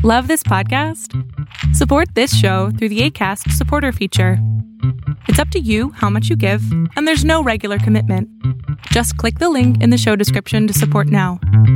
Love this podcast? Support this show through the Acast supporter feature. It's up to you how much you give, and there's no regular commitment. Just click the link in the show description to support now.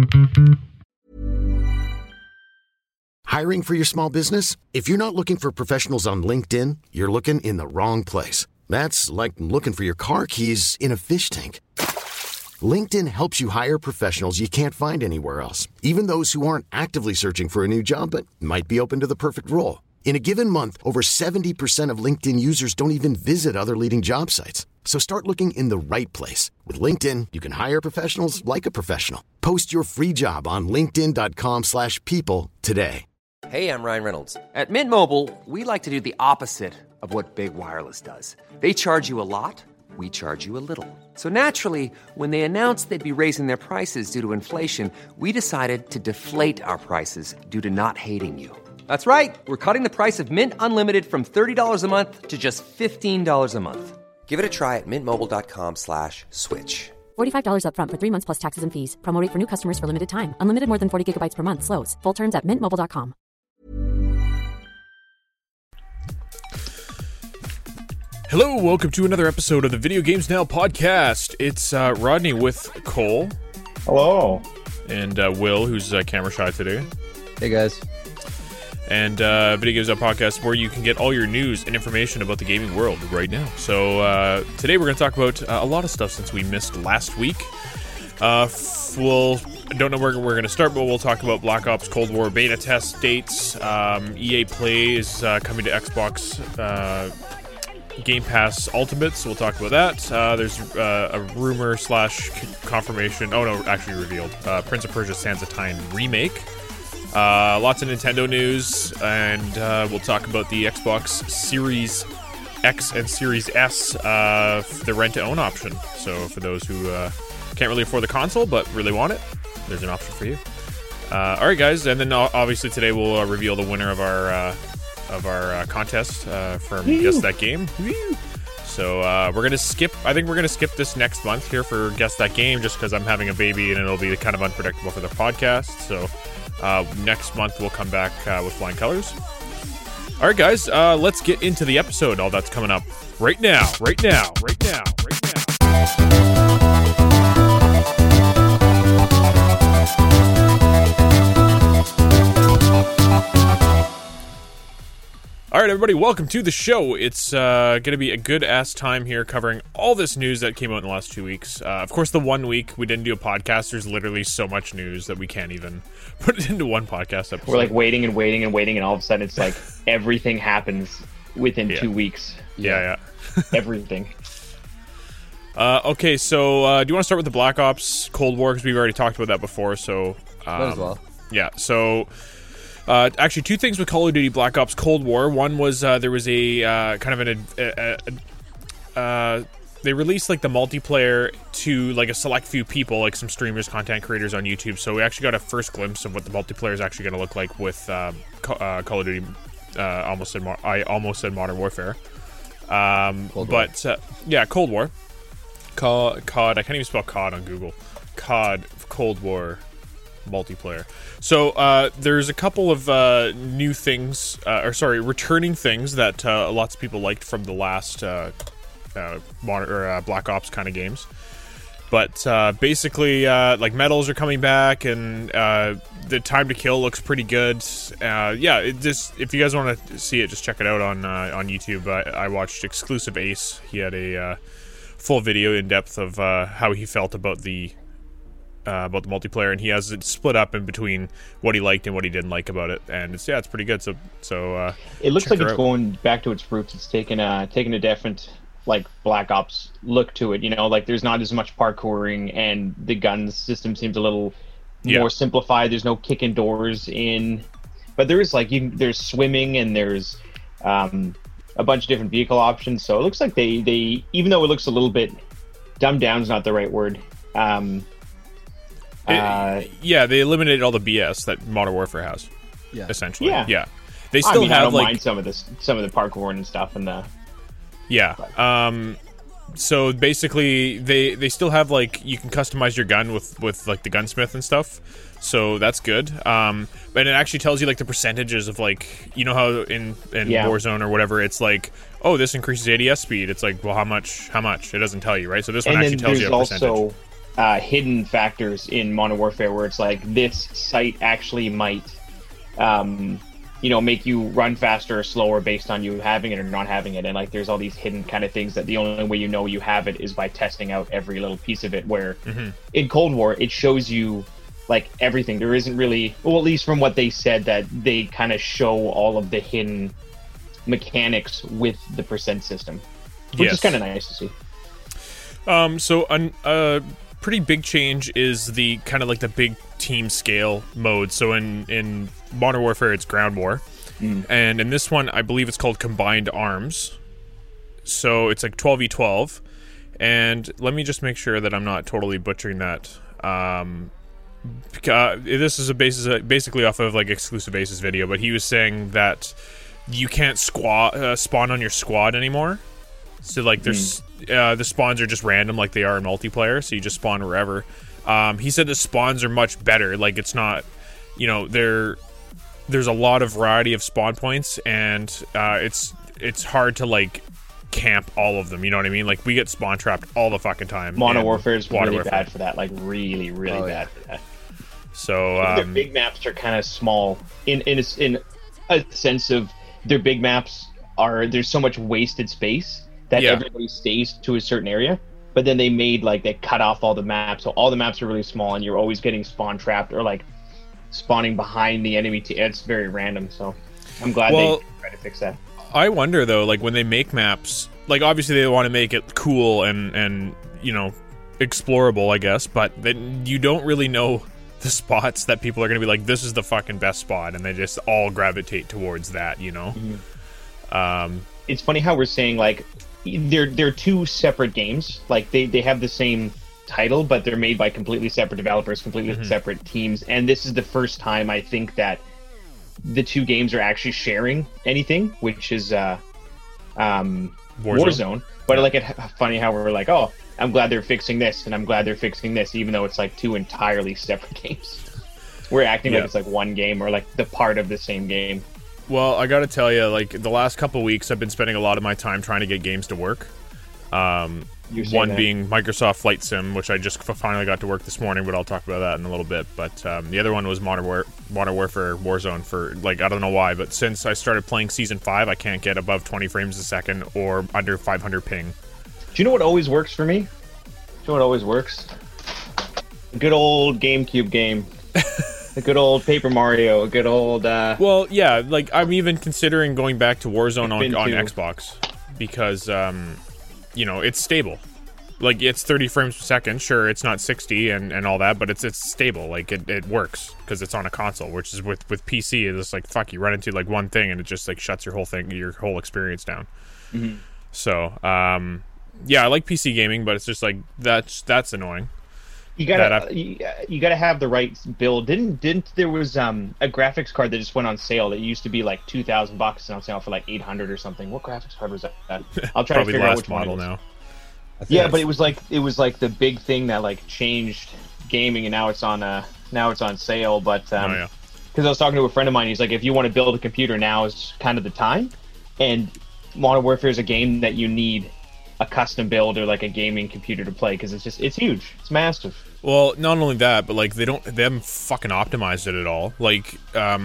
Hiring for your small business? If you're not looking for professionals on LinkedIn, you're looking in the wrong place. That's like looking for your car keys in a fish tank. LinkedIn helps you hire professionals you can't find anywhere else, even those who aren't actively searching for a new job but might be open to the perfect role. In a given month, over 70% of LinkedIn users don't even visit other leading job sites. So start looking in the right place. With LinkedIn, you can hire professionals like a professional. Post your free job on linkedin.com/people today. Hey, I'm Ryan Reynolds. At Mint Mobile, we like to do the opposite of what Big Wireless does. They charge you a lot. We charge you a little. So naturally, when they announced they'd be raising their prices due to inflation, we decided to deflate our prices due to not hating you. That's right. We're cutting the price of Mint Unlimited from $30 a month to just $15 a month. Give it a try at mintmobile.com/switch. $45 up front for 3 months plus taxes and fees. Promo rate for new customers for limited time. Unlimited more than 40 gigabytes per month. Slows full terms at mintmobile.com. Hello, welcome to another episode of the Video Games Now podcast. It's Rodney with Cole. Hello. And Will, who's camera shy today. Hey, guys. And Video Games Now podcast, where you can get all your news and information about the gaming world right now. So today we're going to talk about a lot of stuff since we missed last week. I don't know where we're going to start, but we'll talk about Black Ops Cold War beta test dates. EA Play is coming to Xbox Game Pass Ultimate, so we'll talk about that. There's a rumor / confirmation. Oh no, actually revealed. Prince of Persia: Sands of Time remake. Lots of Nintendo news, and we'll talk about the Xbox Series X and Series S, the rent-to-own option. So for those who can't really afford the console but really want it, there's an option for you. All right, guys, and then obviously today we'll reveal the winner of our contest from Guess That Game. So we're gonna skip. I think we're gonna skip this next month here for Guess That Game, just because I'm having a baby and it'll be kind of unpredictable for the podcast. So next month we'll come back with flying colors. All right, guys, let's get into the episode. All that's coming up right now. All right, everybody, welcome to the show. It's going to be a good-ass time here covering all this news that came out in the last 2 weeks. Of course, the 1 week we didn't do a podcast. There's literally so much news that we can't even put it into one podcast episode. We're like waiting, and all of a sudden it's like everything happens within 2 weeks. Yeah. Everything. Okay, so do you want to start with the Black Ops Cold War? Because we've already talked about that before, so... Might as well. Yeah, so... actually, two things with Call of Duty Black Ops Cold War. One was there was a kind of they released like the multiplayer to like a select few people, like some streamers, content creators on YouTube. So we actually got a first glimpse of what the multiplayer is actually going to look like with Call of Duty. I almost said Modern Warfare. Cold War. COD. I can't even spell COD on Google. COD Cold War multiplayer. So there's a couple of new things, returning things that lots of people liked from the last Black Ops kind of games. But basically, like medals are coming back, and the time to kill looks pretty good. If you guys want to see it, just check it out on YouTube. I watched Exclusive Ace. He had a full video in depth of how he felt about the multiplayer, and he has it split up in between what he liked and what he didn't like about it, and it's pretty good. So it looks like it's going back to its roots. It's taken a different like Black Ops look to it. You know, like there's not as much parkouring, and the gun system seems a little more simplified. There's no kicking doors in, but there is like there's swimming, and there's a bunch of different vehicle options. So it looks like they even though it looks a little bit dumbed down is not the right word. They eliminated all the BS that Modern Warfare has. Yeah, essentially. Yeah. They still have I don't like mind some of the parkour and stuff and the. Yeah. So basically, they still have like you can customize your gun with like the gunsmith and stuff, So that's good. But it actually tells you like the percentages of like, you know how in Warzone or whatever, it's like, oh, this increases ADS speed. It's like, well, how much? It doesn't tell you, right? So this one actually tells you a percentage. And there's also hidden factors in Modern Warfare where it's like this site actually might, make you run faster or slower based on you having it or not having it. And like there's all these hidden kind of things that the only way you know you have it is by testing out every little piece of it. Where in Cold War, it shows you like everything. There isn't really, well, at least from what they said, that they kind of show all of the hidden mechanics with the percent system, which is kind of nice to see. So a pretty big change is the kind of like the big team scale mode. So in Modern Warfare, it's Ground War, and in this one, I believe it's called Combined Arms. So it's like 12v12, and let me just make sure that I'm not totally butchering that. This is basically off of like Exclusive Aces video, but he was saying that you can't spawn on your squad anymore. So like there's the spawns are just random like they are in multiplayer, so you just spawn wherever. He said the spawns are much better. Like it's not, there's a lot of variety of spawn points, and it's hard to like camp all of them, you know what I mean? Like we get spawn trapped all the fucking time. Modern Warfare is really bad for that, like really bad for that. So their big maps are kind of small in a sense of their big maps there's so much wasted space that everybody stays to a certain area, but then they cut off all the maps, so all the maps are really small and you're always getting spawn trapped or like spawning behind the enemy it's very random. So I'm glad they try to fix that. I wonder though, like when they make maps, like obviously they want to make it cool and explorable, I guess, but then you don't really know the spots that people are going to be like, this is the fucking best spot, and they just all gravitate towards that, It's funny how we're saying like they're two separate games. Like they have the same title, but they're made by completely separate developers, completely separate teams, and this is the first time I think that the two games are actually sharing anything, which is Warzone. But like it's funny how we're like, oh, I'm glad they're fixing this, and I'm glad they're fixing this, even though it's like two entirely separate games. We're acting like it's like one game or like the part of the same game. Well, I gotta tell you, like the last couple of weeks, I've been spending a lot of my time trying to get games to work. One being Microsoft Flight Sim, which I just finally got to work this morning, but I'll talk about that in a little bit. But the other one was Modern Warfare Warzone for, like, I don't know why, but since I started playing Season 5, I can't get above 20 frames a second or under 500 ping. Do you know what always works for me? Do you know what always works? A good old GameCube game. A good old Paper Mario. A good old... Well, yeah, like, I'm even considering going back to Warzone on Xbox. Because, it's stable. Like, it's 30 frames per second. Sure, it's not 60 and all that, but it's stable. Like, it works because it's on a console, which is with PC, it's like, fuck, you run into, like, one thing and it just, like, shuts your whole experience down. Mm-hmm. So, yeah, I like PC gaming, but it's just, like, that's annoying. You gotta have the right build. Didn't there was a graphics card that just went on sale that used to be like $2,000 and on sale for like 800 or something. What graphics card was that? I'll try to figure out which model one now. Yeah, but it was like the big thing that like changed gaming, and now it's on sale. But because I was talking to a friend of mine, he's like, if you want to build a computer, now is kind of the time. And Modern Warfare is a game that you need a custom build or like a gaming computer to play, because it's huge, it's massive. Well, not only that, but like they haven't fucking optimized it at all. Like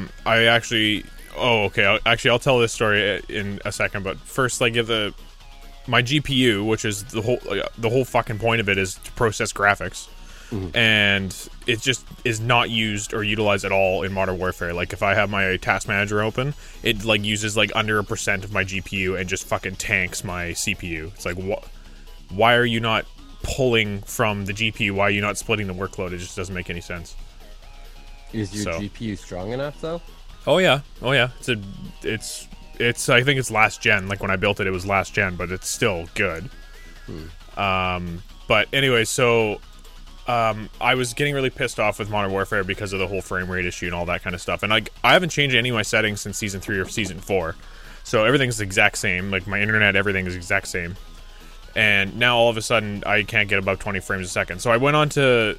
I'll tell this story in a second, but first, like, my GPU, which is the whole fucking point of it, is to process graphics. Mm-hmm. And it just is not used or utilized at all in Modern Warfare. Like, if I have my task manager open, it like uses like under 1% of my GPU and just fucking tanks my CPU. It's like, why are you not pulling from the GPU? Why are you not splitting the workload? It just doesn't make any sense. Is your GPU strong enough though? Oh yeah. It's I think it's last gen. Like when I built it, it was last gen, but it's still good. But anyway, so I was getting really pissed off with Modern Warfare because of the whole frame rate issue and all that kind of stuff. And I haven't changed any of my settings since Season 3 or Season 4. So everything's the exact same. Like my internet, everything is the exact same. And now all of a sudden I can't get above 20 frames a second. So I went on to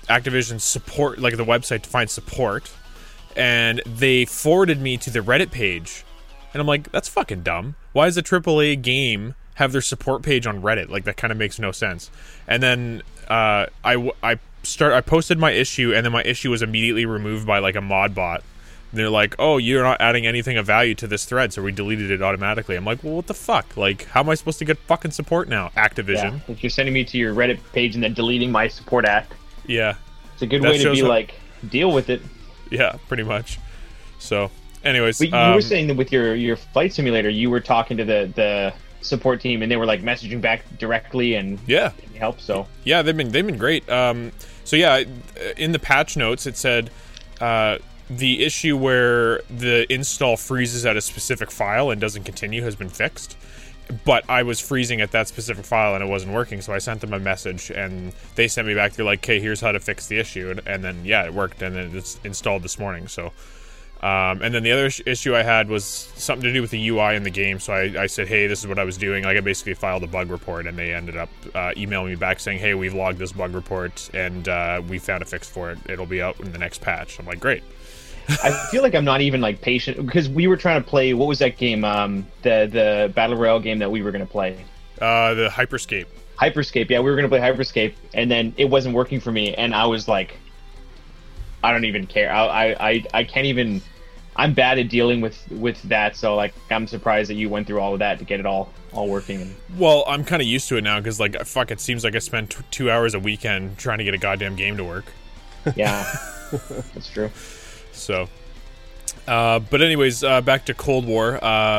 Activision support, like the website to find support, and they forwarded me to the Reddit page, and I'm like, that's fucking dumb. Why does a AAA game have their support page on Reddit? Like, that kind of makes no sense. And then I posted my issue, and then my issue was immediately removed by like a mod bot. They're like, oh, you're not adding anything of value to this thread, so we deleted it automatically. I'm like, well, what the fuck? Like, how am I supposed to get fucking support now, Activision? Yeah, if you're sending me to your Reddit page and then deleting my support act. Yeah. It's a good way to be like, deal with it. Yeah, pretty much. So, anyways. But you were saying that with your flight simulator, you were talking to the support team, and they were like messaging back directly and getting help. So yeah, they've been great. So yeah, in the patch notes it said the issue where the install freezes at a specific file and doesn't continue has been fixed. But I was freezing at that specific file and it wasn't working, so I sent them a message and they sent me back. They're like, "Okay, here's how to fix the issue," and then it worked, and then it's installed this morning. So. And then the other issue I had was something to do with the UI in the game. So I said, hey, this is what I was doing. Like, I basically filed a bug report, and they ended up emailing me back saying, hey, we've logged this bug report, and we found a fix for it. It'll be out in the next patch. I'm like, great. I feel like I'm not even like patient, because we were trying to play, what was that game? The Battle Royale game that we were going to play. The Hyperscape. Hyperscape, yeah, we were going to play Hyperscape, and then it wasn't working for me, and I was like, I don't even care. I can't even. I'm bad at dealing with that, so like I'm surprised that you went through all of that to get it all working. Well, I'm kind of used to it now because like fuck, it seems like I spend 2 hours a weekend trying to get a goddamn game to work. Yeah, that's true. So, but anyways, back to Cold War.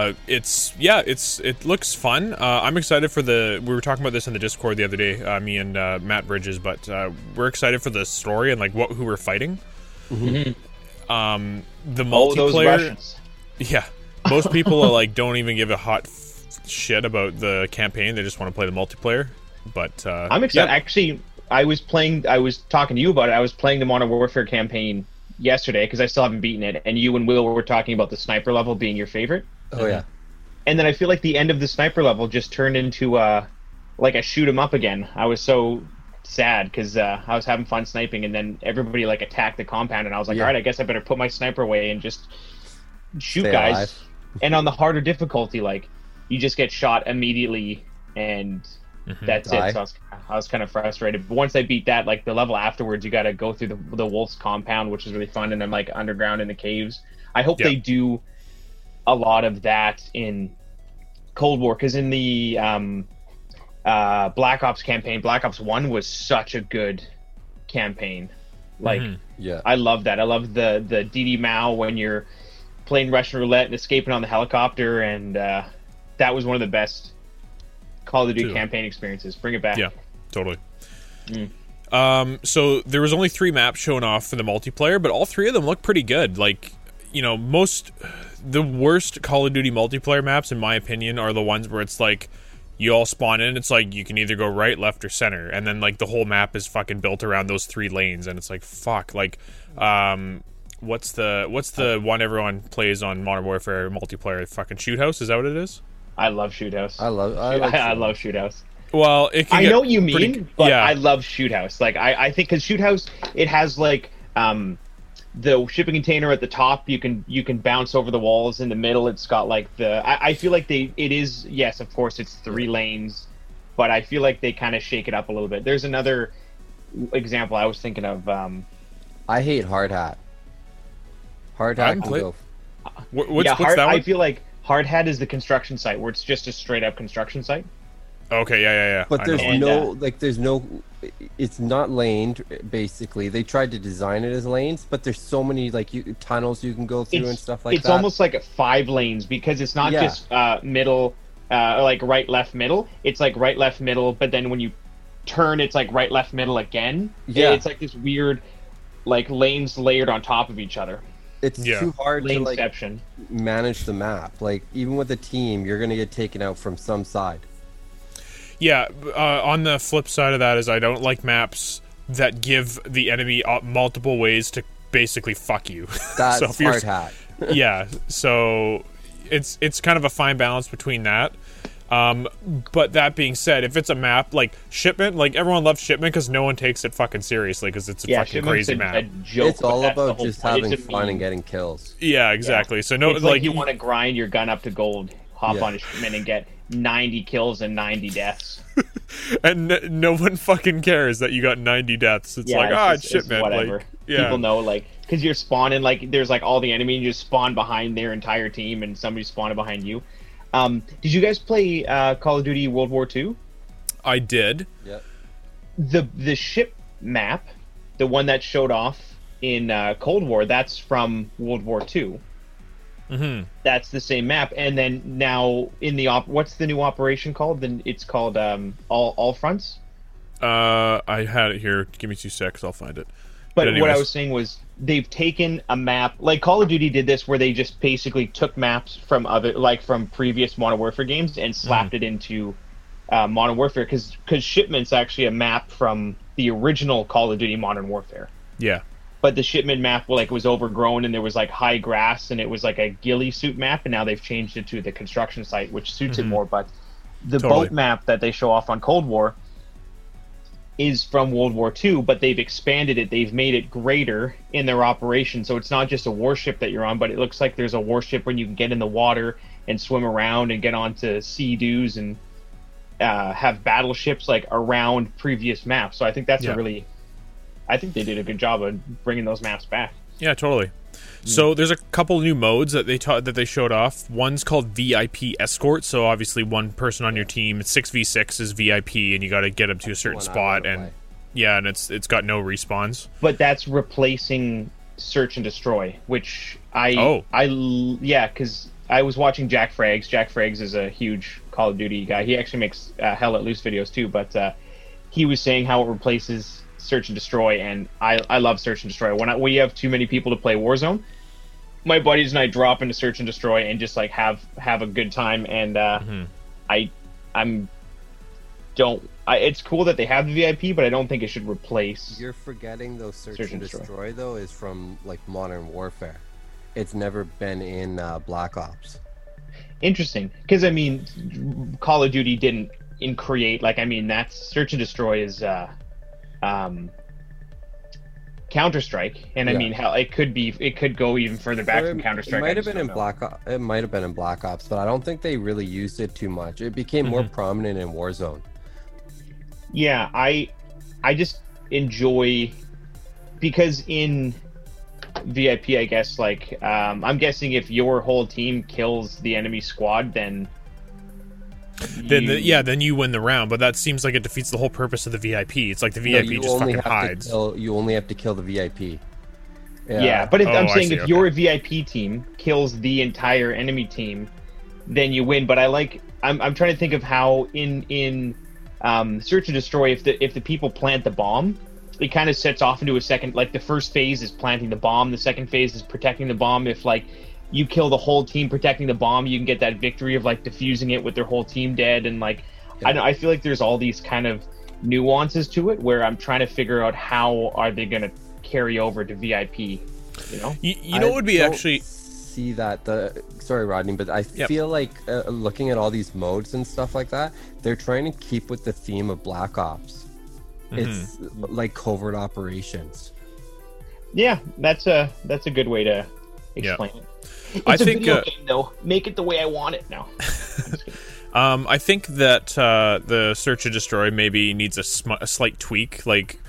It looks fun. I'm excited for we were talking about this in the Discord the other day, me and Matt Bridges, but we're excited for the story and like who we're fighting. Mm-hmm. The multiplayer. Those Russians. Yeah, most people are like don't even give a hot shit about the campaign. They just want to play the multiplayer. But I'm excited. Yeah. Actually, I was talking to you about it. I was playing the Modern Warfare campaign yesterday because I still haven't beaten it, and you and Will were talking about the sniper level being your favorite. Oh yeah. And then I feel like the end of the sniper level just turned into like a shoot 'em up again. I was so sad because I was having fun sniping, and then everybody like attacked the compound, and I was like, all right, I guess I better put my sniper away and just shoot Stay guys alive. And on the harder difficulty, like you just get shot immediately and that's Die. it. So I was kind of frustrated, but once I beat that, like the level afterwards, you got to go through the wolf's compound, which is really fun, and then like underground in the caves. I hope they do a lot of that in Cold War, because in the Black Ops campaign, Black Ops 1 was such a good campaign. Like, I love that. I love the DD Mao when you're playing Russian roulette and escaping on the helicopter, and that was one of the best Call of Duty campaign experiences. Bring it back. Yeah, totally. So there was only 3 maps shown off for the multiplayer, but all 3 of them look pretty good. Like, you know, the worst Call of Duty multiplayer maps, in my opinion, are the ones where it's like you all spawn in, it's like you can either go right, left, or center, and then like the whole map is fucking built around those 3 lanes, and it's like fuck. Like, what's the one everyone plays on Modern Warfare multiplayer? Fucking Shoot House, is that what it is? I love Shoot House. I love Shoot House. Well, I know what you mean, but I love Shoot House. Like I think because Shoot House, it has like the shipping container at the top. You can bounce over the walls. In the middle, it's got like I feel like it is, yes, of course it's 3 lanes, but I feel like they kind of shake it up a little bit. There's another example I was thinking of. I hate Hard Hat. Hard Hat. What's that one? I feel like Hard Hat is the construction site where it's just a straight up construction site. Okay, yeah. But there's it's not laned, basically. They tried to design it as lanes, but there's so many tunnels you can go through and stuff like that. It's almost like 5 lanes, because it's not just middle, like right, left, middle. It's like right, left, middle, but then when you turn, it's like right, left, middle again. Yeah. It's like this weird, like, lanes layered on top of each other. It's too hard to Laneception. Manage the map. Like, even with a team, you're going to get taken out from some side. Yeah, on the flip side of that is I don't like maps that give the enemy multiple ways to basically fuck you. That's Hard Hat. Yeah, so it's kind of a fine balance between that. But that being said, if it's a map like Shipment, like everyone loves Shipment because no one takes it fucking seriously because it's a fucking crazy map. A joke, it's all about just having fun and getting kills. Yeah, exactly. Yeah. So no, it's like you want to grind your gun up to gold, hop on a Shipment and get 90 kills and 90 deaths. And no one fucking cares that you got 90 deaths. It's it's Shipment. Whatever. Like, yeah. People know, like, because you're spawning, like, there's like all the enemy and you just spawn behind their entire team and somebody's spawning behind you. Did you guys play Call of Duty World War II? I did. Yeah. The ship map, the one that showed off in Cold War, that's from World War II. Mm-hmm. That's the same map. And then now in the what's the new operation called? Then it's called All Fronts. I had it here. Give me 2 seconds. I'll find it. But what I was saying was they've taken a map, like Call of Duty did this, where they just basically took maps from from previous Modern Warfare games and slapped it into Modern Warfare, because Shipment's actually a map from the original Call of Duty Modern Warfare. Yeah. But the Shipment map, was overgrown and there was like high grass and it was like a ghillie suit map, and now they've changed it to the construction site, which suits it more. But the boat map that they show off on Cold War is from World War II, but they've expanded it. They've made it greater in their operation, so it's not just a warship that you're on, but it looks like there's a warship when you can get in the water and swim around and get onto sea-doos and have battleships like around previous maps. So I think that's I think they did a good job of bringing those maps back. Yeah, totally. So there's a couple new modes that they showed off. One's called VIP Escort. So obviously one person on your team, 6v6 is VIP, and you got to get up to a certain spot, and and it's got no respawns. But that's replacing Search and Destroy, which because I was watching Jack Frags. Jack Frags is a huge Call of Duty guy. He actually makes Hell Let Loose videos too, but he was saying how it replaces Search and Destroy, and I love Search and Destroy. When we have too many people to play Warzone, my buddies and I drop into Search and Destroy and just like have a good time. And it's cool that they have the VIP, but I don't think it should replace. You're forgetting though. Search and Destroy though is from like Modern Warfare. It's never been in Black Ops. Interesting, because I mean, Call of Duty didn't create that's Search and Destroy is. Counter-Strike, and I mean, hell, it could go even further back from Counter-Strike. It might have been in Black Ops, but I don't think they really used it too much. It became more prominent in Warzone. Yeah, I just enjoy, because in VIP, I guess, I'm guessing if your whole team kills the enemy squad, then you win the round, but that seems like it defeats the whole purpose of the VIP. It's like the VIP just fucking hides. You only have to kill the VIP. Yeah, but if your VIP team kills the entire enemy team, then you win. But I'm trying to think of how in Search and Destroy, if the people plant the bomb, it kind of sets off into a second. Like the first phase is planting the bomb, the second phase is protecting the bomb. If you kill the whole team protecting the bomb, you can get that victory of defusing it with their whole team dead, and I feel like there's all these kind of nuances to it where I'm trying to figure out how are they going to carry over to VIP. You know what would be actually see that sorry Rodney, but I feel like looking at all these modes and stuff like that, they're trying to keep with the theme of Black Ops. It's like covert operations. Yeah, that's a good way to explain it. It's a video game, though. Make it the way I want it now. I think that the Search and Destroy maybe needs a slight tweak.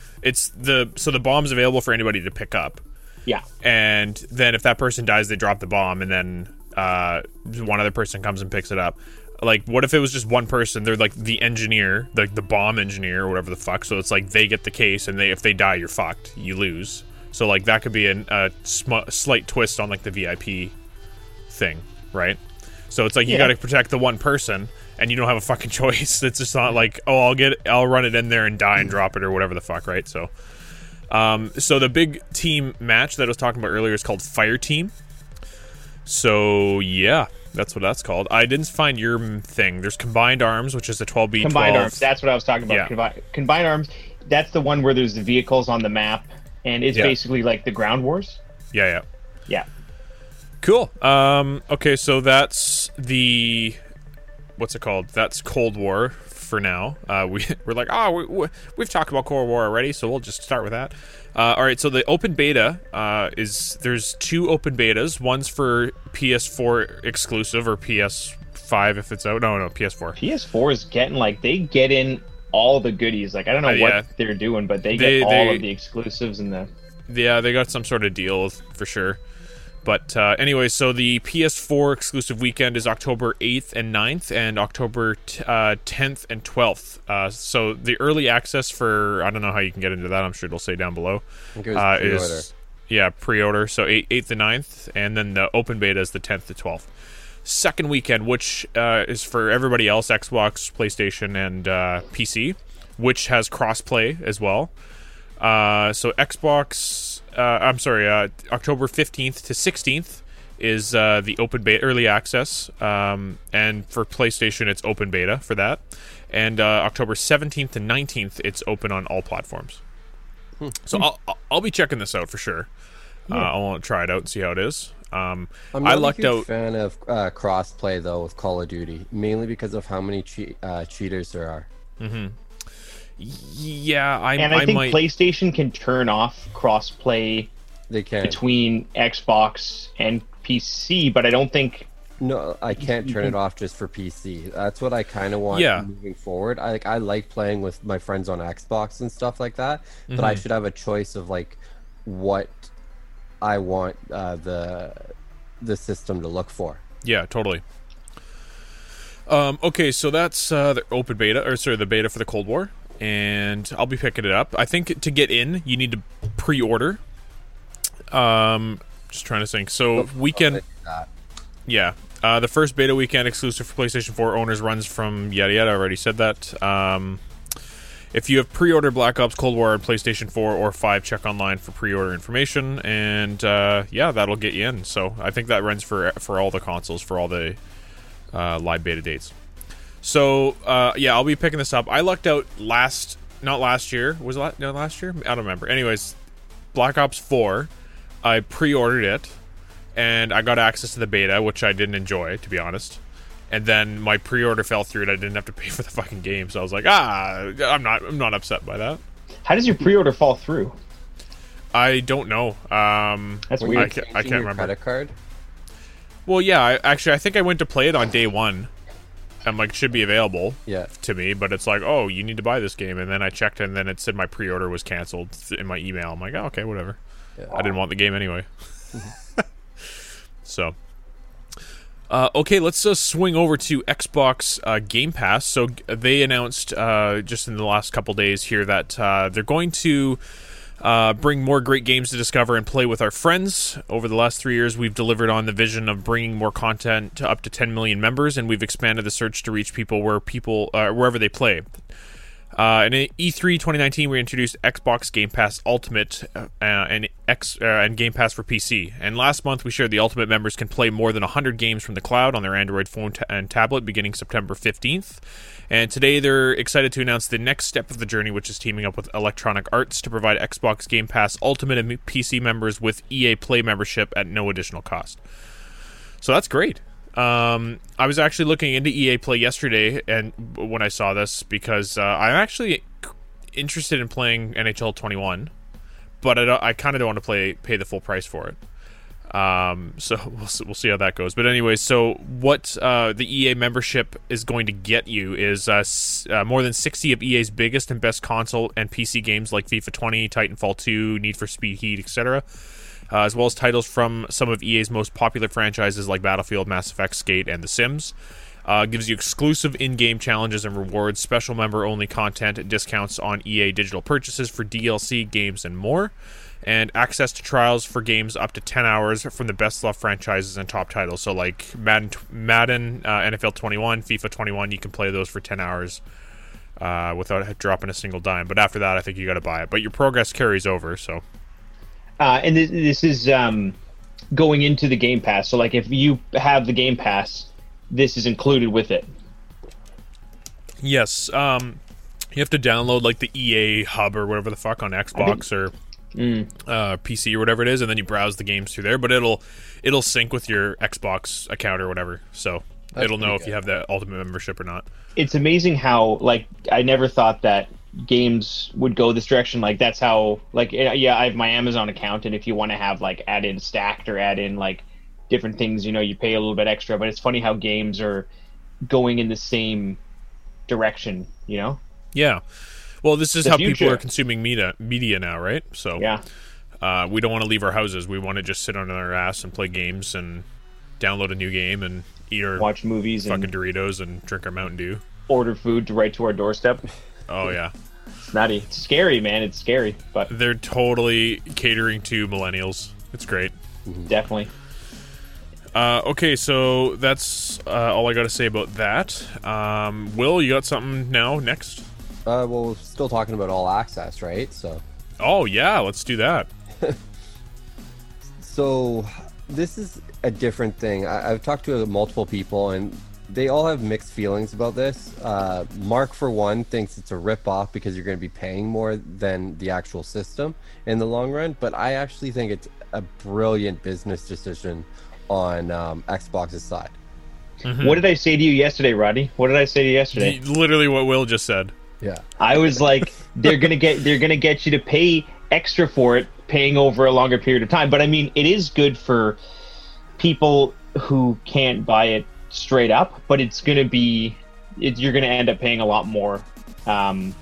The bomb's available for anybody to pick up. Yeah. And then if that person dies, they drop the bomb, and then one other person comes and picks it up. What if it was just one person? They're the engineer, the bomb engineer, or whatever the fuck. So it's they get the case, and if they die, you're fucked. You lose. So that could be a slight twist on the VIP thing, right? So it's you got to protect the one person, and you don't have a fucking choice. It's just not I'll run it in there and die and drop it or whatever the fuck, right? So so the big team match that I was talking about earlier is called Fire Team. So yeah, that's what that's called. I didn't find your thing. There's Combined Arms, which is a 12v12. Combined Arms, that's what I was talking about. Yeah. Combined Arms, that's the one where there's the vehicles on the map, and it's basically like the Ground Wars. Yeah. Yeah. Cool. Okay, so that's the what's it called? That's Cold War for now. We're like, we've talked about Cold War already, so we'll just start with that. All right, so the open beta there's 2 open betas. One's for PS4 exclusive or PS5 if it's out. No, PS4. PS4 is getting they get in all the goodies. Like, I don't know what they're doing, but they get all of the exclusives and the... Yeah, they got some sort of deal for sure. But anyway, so the PS4 exclusive weekend is October 8th and 9th and October 10th and 12th. So the early access for, I don't know how you can get into that. I'm sure it'll say down below. I think it was pre-order. Pre-order. So 8th and 9th, and then the open beta is the 10th to 12th. Second weekend, which is for everybody else, Xbox, PlayStation, and PC, which has cross-play as well. So Xbox... October 15th to 16th is the open beta early access, and for PlayStation it's open beta for that, and October 17th to 19th it's open on all platforms. So I'll be checking this out for sure. I want to try it out and see how it is. I'm not a huge fan of cross-play though with Call of Duty, mainly because of how many cheaters there are. Mm-hmm. Yeah, I think PlayStation can turn off crossplay. They can between Xbox and PC, but I don't think. No, I can't turn it off just for PC. That's what I kind of want moving forward. I like playing with my friends on Xbox and stuff like that, but I should have a choice of what I want the system to look for. Yeah, totally. Okay, so that's the open beta, the beta for the Cold War. And I'll be picking it up. I think to get in, you need to pre-order. Just trying to think. So weekend, the first beta weekend exclusive for PlayStation 4 owners runs from yada yada. I already said that. If you have pre-ordered Black Ops Cold War on PlayStation 4 or 5, check online for pre-order information, and that'll get you in. So I think that runs for all the consoles for all the live beta dates. So, I'll be picking this up. I lucked out last year. Was it last year? I don't remember. Anyways, Black Ops 4, I pre-ordered it, and I got access to the beta, which I didn't enjoy, to be honest. And then my pre-order fell through, and I didn't have to pay for the fucking game. So I was like, I'm not upset by that. How does your pre-order fall through? I don't know. That's weird. I can't remember. Credit card? Well, yeah. I think I went to play it on day one. I'm like, it should be available to me, but it's like, oh, you need to buy this game. And then I checked, and then it said my pre-order was canceled in my email. I'm like, oh, okay, whatever. Yeah. I didn't want the game anyway. So, okay, let's swing over to Xbox Game Pass. So they announced just in the last couple days here that they're going to bring more great games to discover and play with our friends. Over the last 3 years, we've delivered on the vision of bringing more content to up to 10 million members, and we've expanded the search to reach people wherever they play. In E3 2019, we introduced Xbox Game Pass Ultimate and Game Pass for PC. And last month, we shared the Ultimate members can play more than 100 games from the cloud on their Android phone and tablet beginning September 15th. And today, they're excited to announce the next step of the journey, which is teaming up with Electronic Arts to provide Xbox Game Pass Ultimate and PC members with EA Play membership at no additional cost. So that's great. I was actually looking into EA Play yesterday, and when I saw this, because I'm actually interested in playing NHL 21, but I kind of don't want to pay the full price for it. So we'll see how that goes. But anyway, so what the EA membership is going to get you is more than 60 of EA's biggest and best console and PC games like FIFA 20, Titanfall 2, Need for Speed Heat, etc., as well as titles from some of EA's most popular franchises like Battlefield, Mass Effect, Skate, and The Sims. Gives you exclusive in-game challenges and rewards, special member-only content, discounts on EA digital purchases for DLC, games, and more, and access to trials for games up to 10 hours from the best-loved franchises and top titles. So like Madden, NFL 21, FIFA 21, you can play those for 10 hours without dropping a single dime. But after that, I think you got to buy it. But your progress carries over, so... and this is going into the Game Pass. So, like, if you have the Game Pass, this is included with it. Yes. You have to download, like, the EA Hub or whatever the fuck on Xbox or PC or whatever it is, and then you browse the games through there. But it'll sync with your Xbox account or whatever. So it'll know if you have that Ultimate membership or not. It's amazing how, like, I never thought that games would go this direction. Like, that's how, like, yeah, I have my Amazon account, and if you want to have, like, add in Stacked or add in, like, different things, you know, you pay a little bit extra. But it's funny how games are going in the same direction, you know? Yeah. Well, this is how people are consuming media now, right? So yeah. We don't want to leave our houses. We want to just sit on our ass and play games and download a new game and eat our watch movies, fucking Doritos, and drink our Mountain Dew. Order food right to our doorstep. Oh yeah, it's nutty. It's scary, man. It's scary, but they're totally catering to millennials. It's great. Definitely. Okay, so that's all I got to say about that. Will, you got something now next? Well, we're still talking about All Access, right? So. Oh yeah, let's do that. So this is a different thing. I've talked to multiple people, and they all have mixed feelings about this. Mark, for one, thinks it's a rip-off because you're going to be paying more than the actual system in the long run. But I actually think it's a brilliant business decision on Xbox's side. Mm-hmm. What did I say to you yesterday, Rodney? What did I say to you yesterday? Literally what Will just said. Yeah. I was like, they're gonna get you to pay extra for it, paying over a longer period of time. But I mean, it is good for people who can't buy it straight up, but it's gonna be, you're gonna end up paying a lot more. And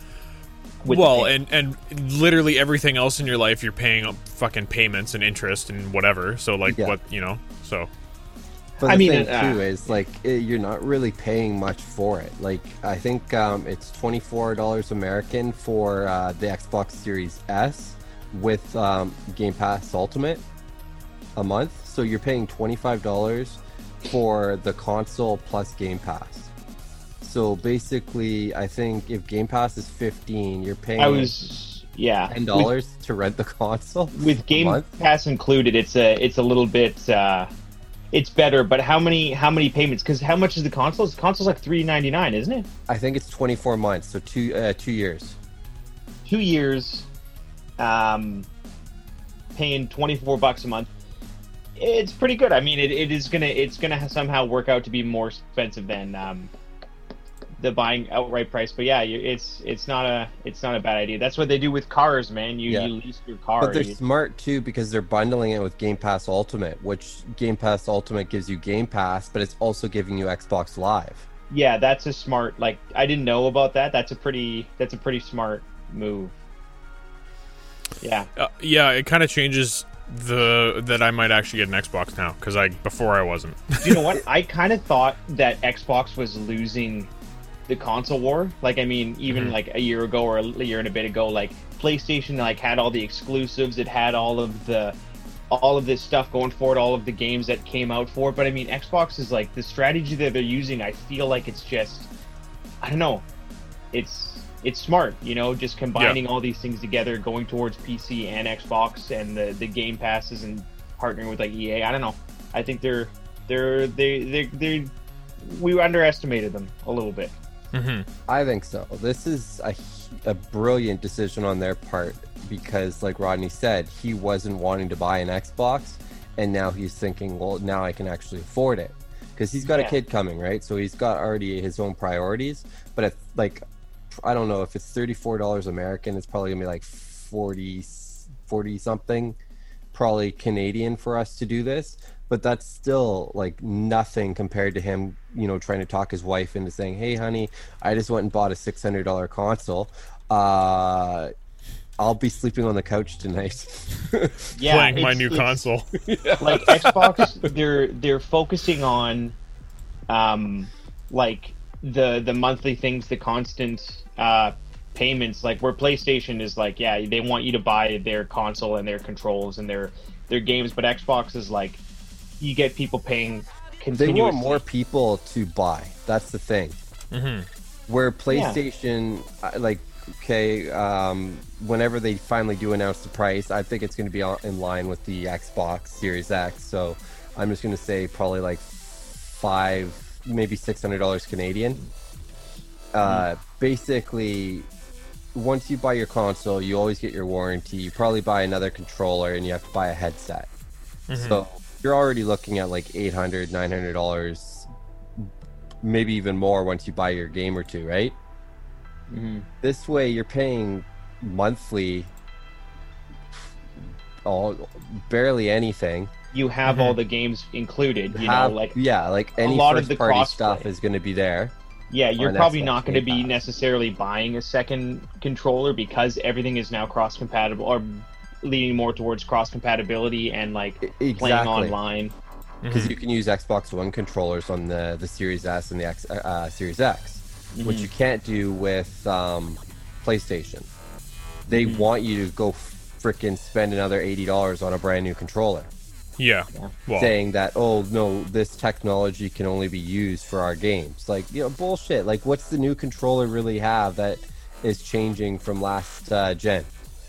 literally everything else in your life, you're paying fucking payments and interest and whatever. So like, what, you know, so. But the thing too is, like, you're not really paying much for it. Like, I think it's $24 American for the Xbox Series S with Game Pass Ultimate a month. So you're paying $25 for the console plus Game Pass. So basically, I think if Game Pass is $15, you're paying $10 to rent the console. With Game Pass included, it's a little bit. It's better, but how many payments? Because how much is the console? The console's like $399, isn't it? I think it's 24 months, so 2 years. 2 years, paying $24 a month. It's pretty good. I mean, it's gonna somehow work out to be more expensive than the buying outright price. But yeah, it's not a bad idea. That's what they do with cars, man. You lease your car. But they're smart too, because they're bundling it with Game Pass Ultimate, which Game Pass Ultimate gives you Game Pass, but it's also giving you Xbox Live. Yeah, that's a smart. Like, I didn't know about that. That's a pretty smart move. Yeah. Yeah, it kind of changes that I might actually get an Xbox now, because before I wasn't. You know what? I kind of thought that Xbox was losing the console war. Like, I mean, even like a year ago or a year and a bit ago, like PlayStation like had all the exclusives, it had all of this stuff going forward, all of the games that came out for it. But I mean, Xbox is like, the strategy that they're using, I feel like it's just, I don't know, it's smart, you know, just combining all these things together, going towards PC and Xbox, and the Game Passes, and partnering with like EA. I don't know, I think we underestimated them a little bit. I think so. This is a brilliant decision on their part, because like Rodney said, he wasn't wanting to buy an Xbox, and now he's thinking, well, now I can actually afford it, because he's got a kid coming, right? So he's got already his own priorities. But if, like, I don't know, if it's $34 American, it's probably gonna be like 40 something probably Canadian for us to do this. But that's still like nothing compared to him, you know, trying to talk his wife into saying, hey, honey, I just went and bought a $600 console. I'll be sleeping on the couch tonight. Playing my new console. Like, Xbox, they're focusing on like the monthly things, the constant payments, like where PlayStation is like, yeah, they want you to buy their console and their controls and their games, but Xbox is like, you get people paying continuously. They want more people to buy. That's the thing. Where PlayStation, like, okay, whenever they finally do announce the price, I think it's going to be in line with the Xbox Series X. So I'm just going to say probably like maybe $600 Canadian. Basically, once you buy your console, you always get your warranty. You probably buy another controller, and you have to buy a headset. So you're already looking at like $800, $900 maybe even more once you buy your game or two, right? Mm-hmm. This way you're paying monthly barely anything. You have all the games included, like any first-party stuff is going to be there. Yeah, you're probably not going to be necessarily buying a second controller because everything is now cross-compatible, or leaning more towards cross-compatibility and playing online. Because you can use Xbox One controllers on the Series S and the Series X, which you can't do with PlayStation. They want you to go freaking spend another $80 on a brand new controller. Yeah. Well, saying that, oh no, this technology can only be used for our games. Bullshit. What's the new controller really have that is changing from last gen?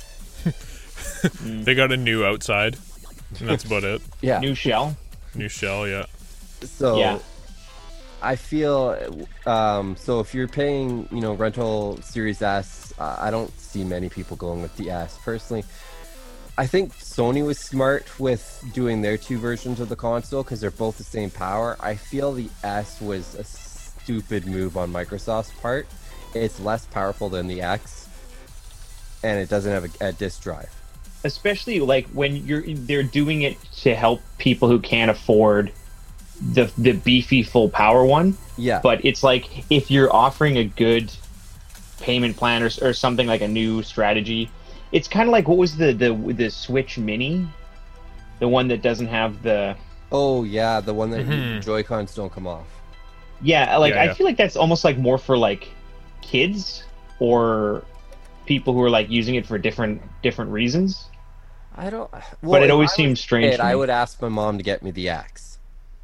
They got a new outside, and that's about it. Yeah. New shell, yeah. So, yeah. I feel, so if you're paying, rental Series S, I don't see many people going with the S. Personally, I think Sony was smart with doing their two versions of the console because they're both the same power. I feel the S was a stupid move on Microsoft's part. It's less powerful than the X, and it doesn't have a disk drive. Especially when they're doing it to help people who can't afford the beefy full power one. Yeah. But it's if you're offering a good payment plan or something, like a new strategy. It's kind of like, what was the Switch Mini? The one that doesn't have the... Oh, yeah, the one that Joy-Cons don't come off. Yeah, I feel like that's almost more for kids or people who are using it for different reasons. I don't... Well, but it always seems strange to me. I would ask my mom to get me the X.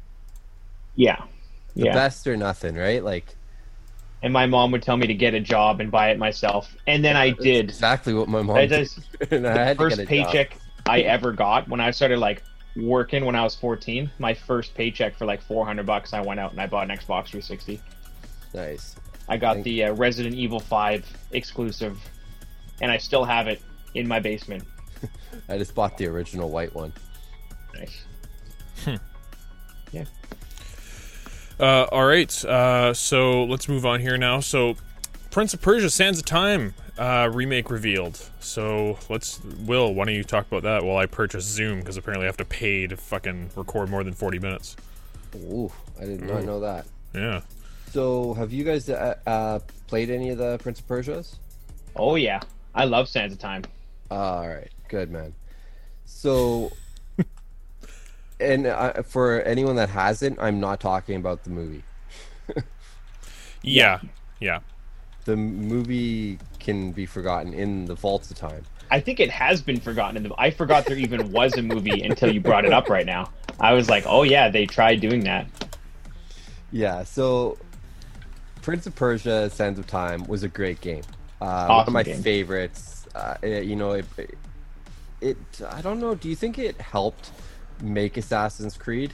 Yeah. The best or nothing, right? And my mom would tell me to get a job and buy it myself. And then I did. Exactly what my mom did. The first paycheck I ever got when I started working when I was 14, my first paycheck for $400, I went out and I bought an Xbox 360. Nice. I got the Resident Evil 5 exclusive, and I still have it in my basement. I just bought the original white one. Nice. Yeah. All right, so let's move on here now. So, Prince of Persia: Sands of Time remake revealed. So Will, why don't you talk about that while I purchase Zoom, because apparently I have to pay to fucking record more than 40 minutes. Ooh, I did not know that. Yeah. So, have you guys played any of the Prince of Persias? Oh yeah, I love Sands of Time. All right, good man. So. And for anyone that hasn't, I'm not talking about the movie. Yeah. The movie can be forgotten in the vaults of time. I think it has been forgotten. I forgot there even was a movie until you brought it up right now. I was like, oh yeah, they tried doing that. Yeah, so Prince of Persia: Sands of Time was a great game. Awesome one of my game. favorites. It I don't know. Do you think it helped make Assassin's Creed?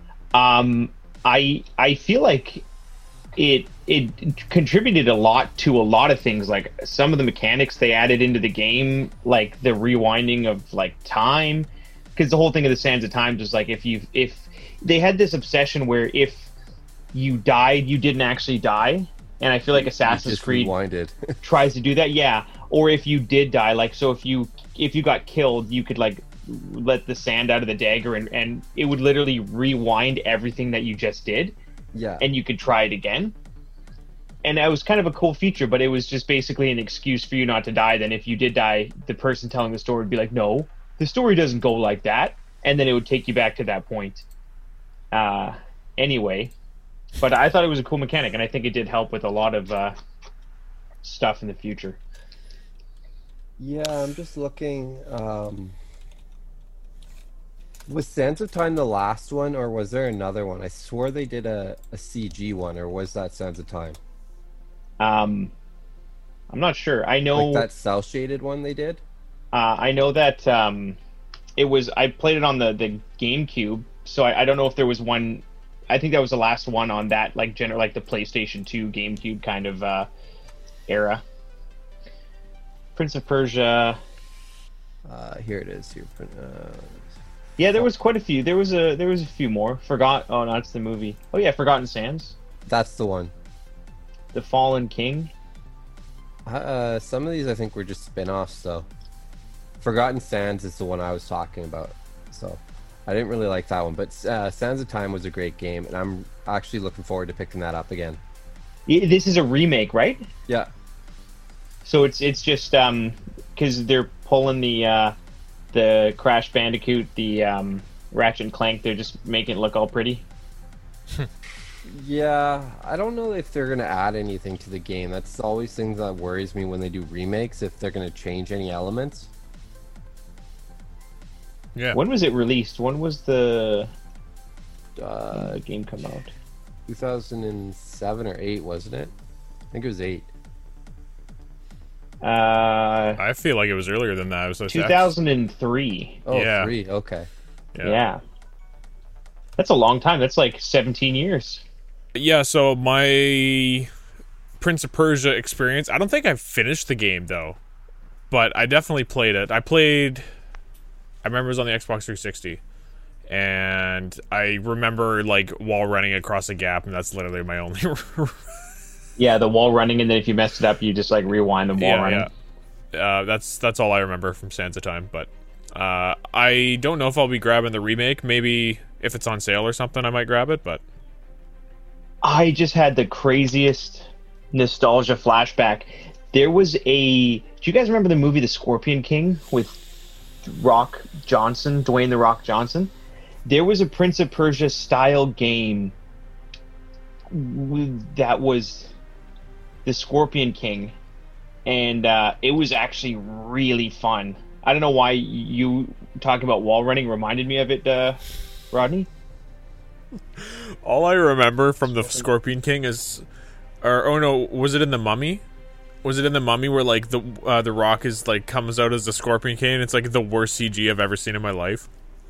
I feel like it contributed a lot to a lot of things, some of the mechanics they added into the game, the rewinding of time, because the whole thing of the Sands of Time was if they had this obsession where if you died, you didn't actually die, and I feel like Assassin's Creed rewinded. tries to do that, yeah. Or if you did die, so if you got killed, you could let the sand out of the dagger and it would literally rewind everything that you just did. Yeah. And you could try it again. And that was kind of a cool feature, but it was just basically an excuse for you not to die. Then if you did die, the person telling the story would be like, no, the story doesn't go like that. And then it would take you back to that point. Anyway, but I thought it was a cool mechanic, and I think it did help with a lot of stuff in the future. Yeah, I'm just looking. Was Sands of Time the last one, or was there another one? I swore they did a CG one, or was that Sands of Time? I'm not sure. I know that cell shaded one they did. I know that it was. I played it on the GameCube, so I don't know if there was one. I think that was the last one on that the PlayStation 2, GameCube kind of era. Prince of Persia. Here it is. Here. Yeah, there was quite a few. There was a few more. Oh, no, that's the movie. Oh yeah, Forgotten Sands. That's the one. The Fallen King? Some of these I think were just spin-offs, though. Forgotten Sands is the one I was talking about, so I didn't really like that one. But Sands of Time was a great game, and I'm actually looking forward to picking that up again. This is a remake, right? Yeah. So it's just because they're pulling the Crash Bandicoot, the Ratchet and Clank, they're just making it look all pretty. Yeah, I don't know if they're going to add anything to the game. That's always things that worries me when they do remakes, if they're going to change any elements. Yeah. When was it released? When was the game come out? 2007 or 8, wasn't it? I think it was 8. I feel like it was earlier than that. It was 2003. Oh, yeah. 3, okay. Yeah. That's a long time. That's like 17 years. Yeah, so my Prince of Persia experience, I don't think I've finished the game, though. But I definitely played it. I remember it was on the Xbox 360. And I remember, like, wall running across a gap, and that's literally my only... Yeah, the wall running, and then if you messed it up, you just, like, rewind the wall running. Yeah. That's all I remember from Sands of Time, but... I don't know if I'll be grabbing the remake. Maybe if it's on sale or something, I might grab it, but... I just had the craziest nostalgia flashback. There was do you guys remember the movie The Scorpion King with Dwayne The Rock Johnson? There was a Prince of Persia style game that was The Scorpion King, and it was actually really fun. I don't know why you talking about wall running reminded me of it, Rodney. All I remember from the Scorpion King is, was it in the Mummy? Was it in the Mummy where like the Rock is like comes out as the Scorpion King? It's like the worst CG I've ever seen in my life.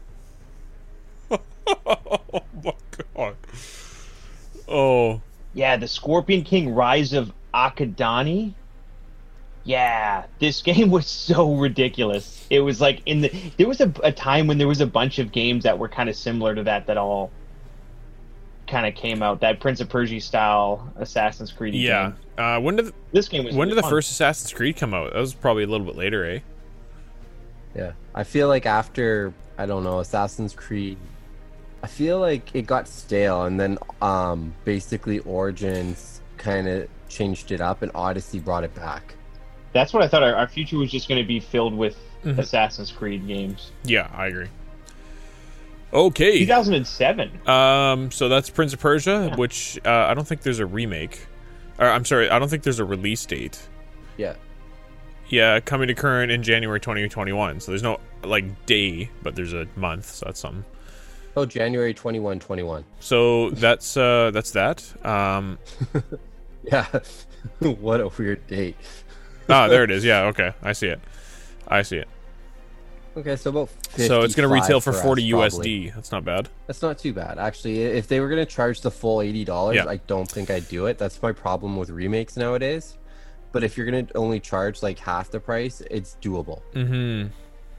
Oh my god! Oh yeah, the Scorpion King: Rise of Akadani. Yeah, this game was so ridiculous. It was like there was a time when there was a bunch of games that were kind of similar to that all kind of came out. That Prince of Persia style Assassin's Creed game. When did the first Assassin's Creed come out? That was probably a little bit later, eh? Yeah, I feel like after, I don't know, Assassin's Creed, I feel like it got stale, and then basically Origins kind of changed it up, and Odyssey brought it back. That's what I thought. Our future was just going to be filled with Assassin's Creed games. Yeah, I agree. Okay. 2007. So that's Prince of Persia, which I don't think there's a remake. I'm sorry, I don't think there's a release date. Yeah. Yeah, coming to current in January 2021. So there's no like day, but there's a month, so that's something. Oh, January 21. So that's that. Yeah. What a weird date. There it is. Yeah, okay. I see it. Okay, so about 55 so it's going to retail for 40 us, USD. probably. That's not bad. That's not too bad. Actually, if they were going to charge the full $80, I don't think I'd do it. That's my problem with remakes nowadays. But if you're going to only charge like half the price, it's doable. Mm-hmm.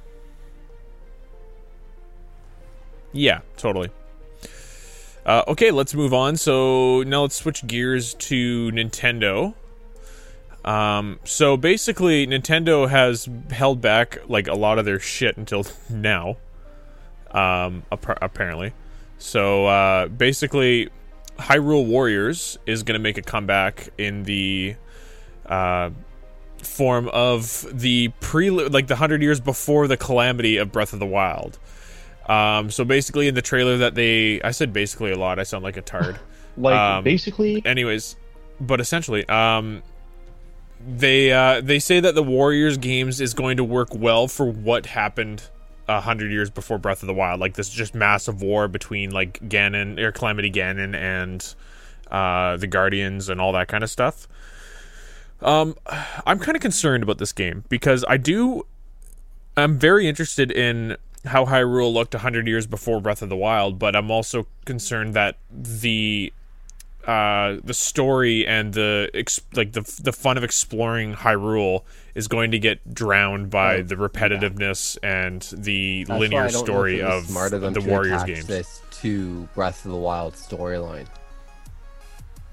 Yeah, totally. Okay, let's move on. So now let's switch gears to Nintendo. So basically Nintendo has held back like a lot of their shit until now, apparently. So basically Hyrule Warriors is going to make a comeback in the form of the like the 100 years before the calamity of Breath of the Wild. So basically in the trailer that I said basically a lot, I sound like a tard. Basically? Anyways, but essentially, they say that the Warriors games is going to work well for what happened 100 years before Breath of the Wild, like this just massive war between like Calamity Ganon and the Guardians and all that kind of stuff. I'm kind of concerned about this game because I'm very interested in how Hyrule looked 100 years before Breath of the Wild, but I'm also concerned that the story and the fun of exploring Hyrule is going to get drowned by the repetitiveness and the linear story of the Warriors games. This to Breath of the Wild storyline.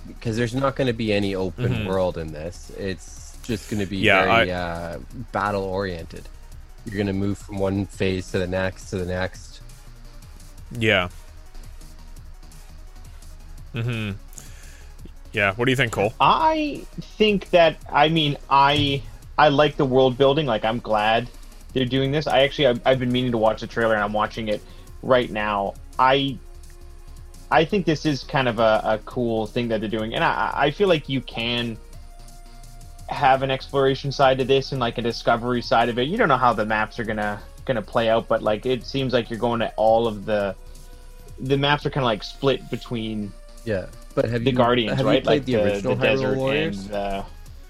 because there's not going to be any open world in this. It's just going to be very battle oriented. You're going to move from one phase to the next to the next. Yeah. Yeah. What do you think, Cole? I think that, I like the world building. Like, I'm glad they're doing this. I've been meaning to watch the trailer, and I'm watching it right now. I think this is kind of a cool thing that they're doing, and I feel like you can have an exploration side to this and like a discovery side of it. You don't know how the maps are gonna play out, but like it seems like you're going to all of the maps are kind of like split between but have the you, Guardians, have right? You played like the original the Hyrule desert Warriors? and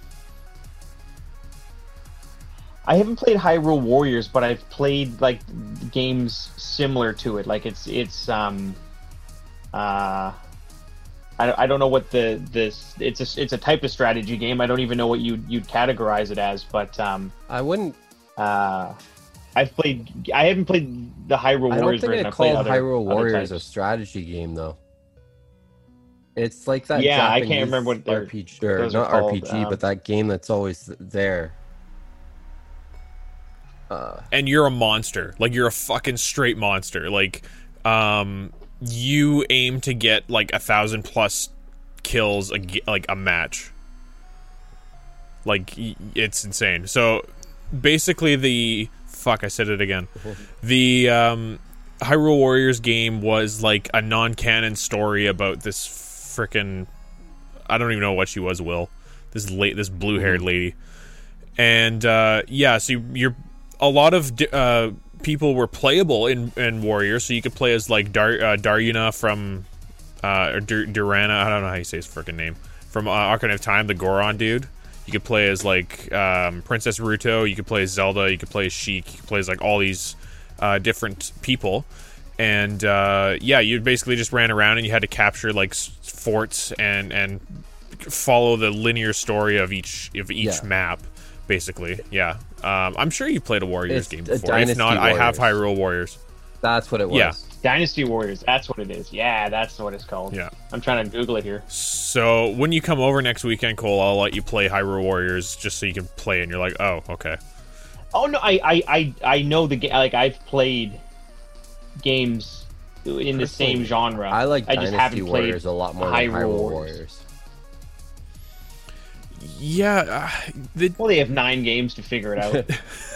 I haven't played Hyrule Warriors, but I've played like games similar to it. Like it's I don't know what it's a type of strategy game. I don't even know what you'd categorize it as, but I wouldn't. I haven't played the Hyrule Warriors version. I don't think it called Hyrule Warriors a strategy game though. It's like that. Yeah, Japanese I can't remember what RPG or not called, RPG, but that game that's always there. And you're a monster. Like, you're a fucking straight monster. Like, you aim to get like 1,000+ kills like a match. Like, it's insane. So basically I said it again. The Hyrule Warriors game was like a non-canon story about this frickin', I don't even know what she was, Will. This blue-haired lady. And so you're a lot of people were playable in Warriors, so you could play as like Daryuna from or Durana, I don't know how you say his freaking name, from Ocarina of Time, the Goron dude. You could play as like Princess Ruto, you could play as Zelda, you could play as Sheik, you could play as like all these different people. And you basically just ran around and you had to capture like forts and follow the linear story of each map. Basically, yeah. I'm sure you played a Warriors game before. If not, Warriors. I have Hyrule Warriors. That's what it was. Yeah. Dynasty Warriors. That's what it is. Yeah, that's what it's called. Yeah. I'm trying to Google it here. So when you come over next weekend, Cole, I'll let you play Hyrule Warriors just so you can play, and you're like, oh, okay. Oh no, I know the game. Like, I've played games in the same genre. I like Dynasty Dynasty Warriors a lot more than Hyrule Warriors. Yeah, they have 9 games to figure it out.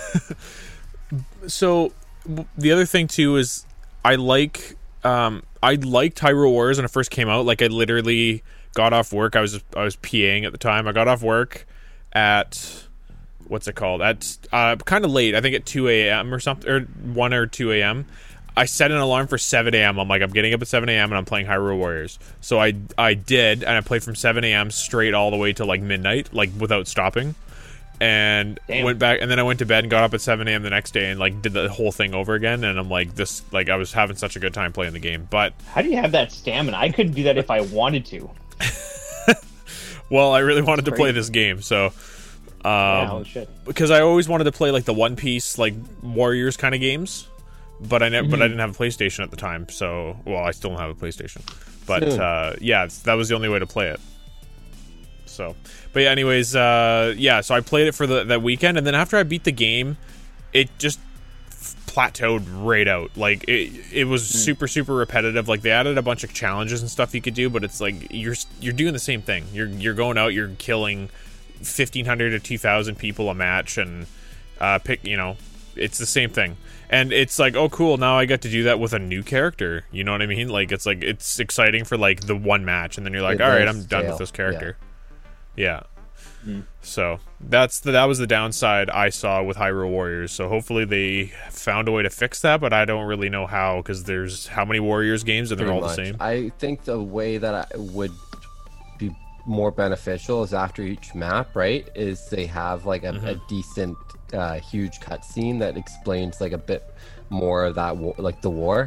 So the other thing too is I liked Hyrule Warriors when it first came out. Like, I literally got off work. I was PAing at the time. I got off work at what's it called? At kind of late. I think at 2 a.m. or something, or 1 or 2 a.m. I set an alarm for 7 a.m. I'm like, I'm getting up at 7 a.m. and I'm playing Hyrule Warriors. So I did, and I played from 7 a.m. straight all the way to like midnight, like without stopping. And went back, and then I went to bed and got up at 7 a.m. the next day and like did the whole thing over again. And I'm like, I was having such a good time playing the game. But how do you have that stamina? I couldn't do that if I wanted to. Well, I really wanted to play this game, so holy shit. Because I always wanted to play like the One Piece, like Warriors kind of games. But I didn't have a PlayStation at the time, so I still don't have a PlayStation. But that was the only way to play it. So, but yeah, anyways, so I played it for that weekend, and then after I beat the game, it just plateaued right out. Like it was super repetitive. Like, they added a bunch of challenges and stuff you could do, but it's like you're doing the same thing. You're going out, you're killing 1,500 to 2,000 people a match, and it's the same thing. And it's like, oh, cool, now I get to do that with a new character. You know what I mean? Like, it's exciting for, like, the one match, and then you're like, all right, I'm done with this character. Yeah. So, that was the downside I saw with Hyrule Warriors. So, hopefully they found a way to fix that, but I don't really know how, because there's how many Warriors games, and they're all the same? I think the way that I would be more beneficial is after each map, right, is they have, like, a decent... huge cutscene that explains like a bit more of that like the war.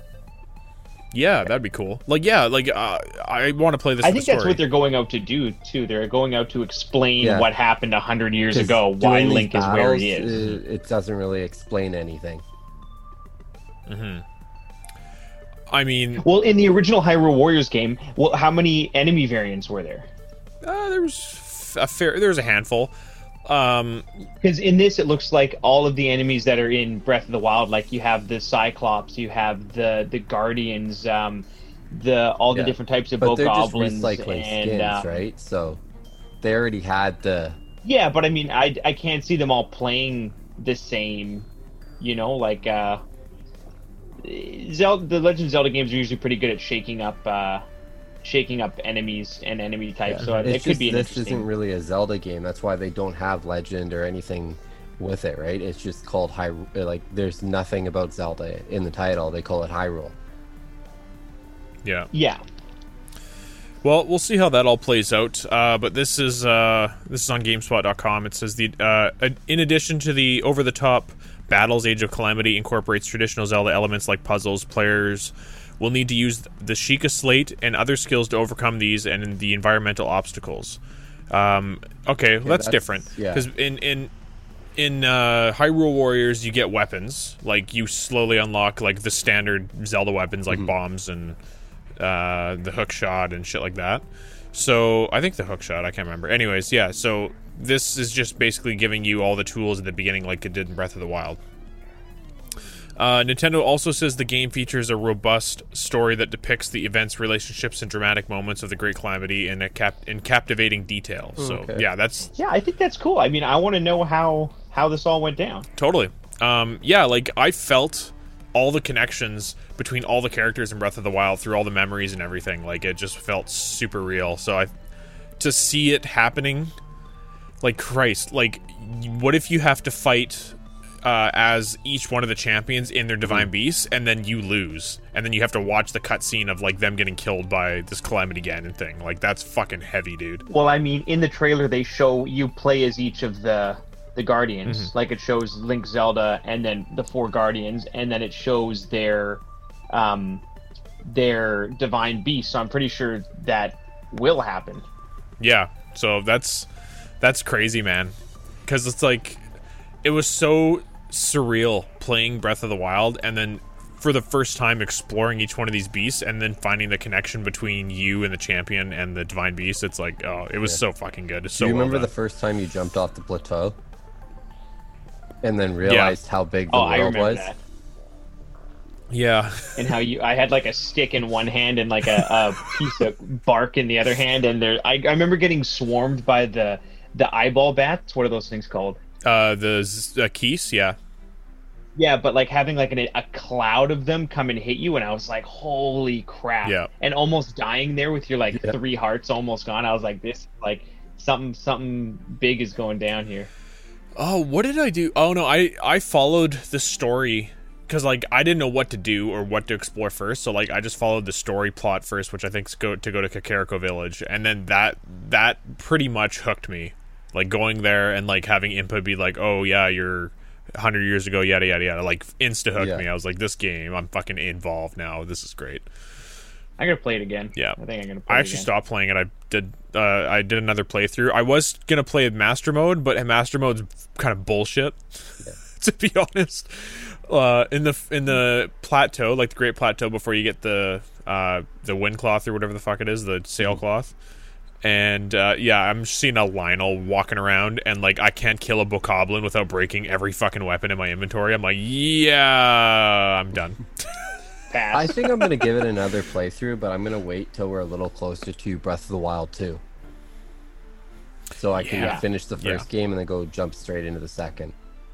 Yeah, that'd be cool. Like, I want to play this. I think that's what they're going out to do too. They're going out to explain what happened 100 years ago, why Link is where he is. It doesn't really explain anything. I mean, well, in the original Hyrule Warriors game, how many enemy variants were there? There was a handful. Because in this, it looks like all of the enemies that are in Breath of the Wild, like you have the Cyclops, you have the Guardians, all the different types of Bokoblins, but they're just recycling skins, right? So they already had the. Yeah, but I mean, I can't see them all playing the same. You know, like the Legend of Zelda games are usually pretty good at shaking up enemies and enemy types. So it could be this isn't really a Zelda game. That's why they don't have Legend or anything with it, right? It's just called Hyrule. Like, there's nothing about Zelda in the title. They call it Hyrule. Yeah. Yeah. Well, we'll see how that all plays out. But this is on GameSpot.com. It says in addition to the over-the-top battles, Age of Calamity incorporates traditional Zelda elements like puzzles. Players will need to use the Sheikah Slate and other skills to overcome these and the environmental obstacles. Okay, well, that's different. Because in Hyrule Warriors, you get weapons. Like, you slowly unlock like the standard Zelda weapons, like bombs and the hook shot and shit like that. So I think the hook shot, I can't remember. Anyways, yeah. So this is just basically giving you all the tools at the beginning, like it did in Breath of the Wild. Nintendo also says the game features a robust story that depicts the events, relationships, and dramatic moments of the Great Calamity in captivating detail. So, yeah, I think that's cool. I mean, I want to know how this all went down. Totally. Yeah, like, I felt all the connections between all the characters in Breath of the Wild through all the memories and everything. Like, it just felt super real. So, to see it happening, like, Christ, like, what if you have to fight as each one of the champions in their Divine Beasts, and then you lose, and then you have to watch the cutscene of like them getting killed by this Calamity Ganon thing? Like, that's fucking heavy, dude. Well, I mean, in the trailer they show you play as each of the Guardians. Like, it shows Link, Zelda, and then the 4 Guardians, and then it shows their Divine Beasts. So I'm pretty sure that will happen. Yeah, so that's crazy, man. Because it's like, it was so surreal playing Breath of the Wild and then for the first time exploring each one of these beasts and then finding the connection between you and the champion and the Divine Beast. It's like, oh, it was so fucking good. It's so Do you remember well the first time you jumped off the plateau and then realized how big the world was? That. Yeah. And how I had like a stick in one hand and like a piece of bark in the other hand, and I remember getting swarmed by the eyeball bats. What are those things called? The keys, yeah. Yeah, but like having like a cloud of them come and hit you, and I was like, holy crap. Yeah. And almost dying there with your like 3 hearts almost gone. I was like, this, like, something big is going down here. Oh, what did I do? Oh, no, I followed the story because, like, I didn't know what to do or what to explore first. So, like, I just followed the story plot first, which I think is to go to Kakariko Village. And then that pretty much hooked me. Like, going there and, like, having Impa be like, oh, yeah, you're 100 years ago, yada, yada, yada. Like, insta-hooked me. I was like, this game, I'm fucking involved now. This is great. I'm going to play it again. Yeah. I think I'm going to play it I actually again. stopped playing it. I did another playthrough. I was going to play Master Mode, but Master Mode's kind of bullshit, to be honest. In the plateau, like the Great Plateau, before you get the wind cloth or whatever the fuck it is, the sailcloth. And I'm seeing a Lionel walking around, and like I can't kill a Bokoblin without breaking every fucking weapon in my inventory. I'm like, yeah, I'm done. I think I'm gonna give it another playthrough, but I'm gonna wait till we're a little closer to Breath of the Wild 2, so I can finish the first game and then go jump straight into the second.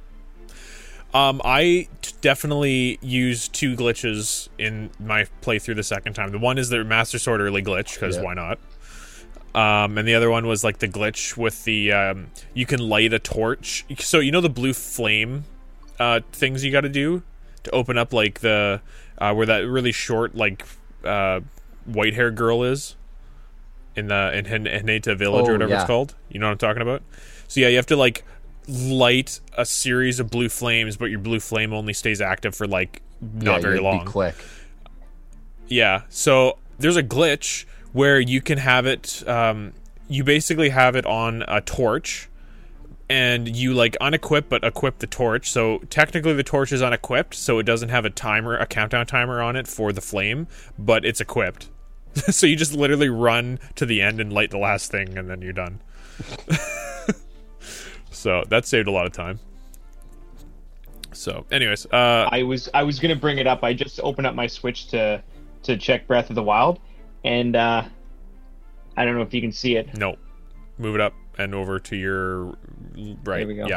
I definitely used 2 glitches in my playthrough the second time. The one is the Master Sword early glitch, because why not? And the other one was like the glitch with the you can light a torch. So you know the blue flame things you got to do to open up like the where that really short like white haired girl is in Hinata Village or whatever it's called. You know what I'm talking about? So yeah, you have to like light a series of blue flames, but your blue flame only stays active for like not very long. Be quick. Yeah. So there's a glitch where you can have it, you basically have it on a torch, and you like unequip but equip the torch. So technically the torch is unequipped, so it doesn't have a countdown timer on it for the flame, but it's equipped. So you just literally run to the end and light the last thing, and then you're done. So that saved a lot of time. So anyways, I was gonna bring it up. I just opened up my Switch to check Breath of the Wild, and I don't know if you can see it. No. Move it up and over to your right. There we go. Yeah.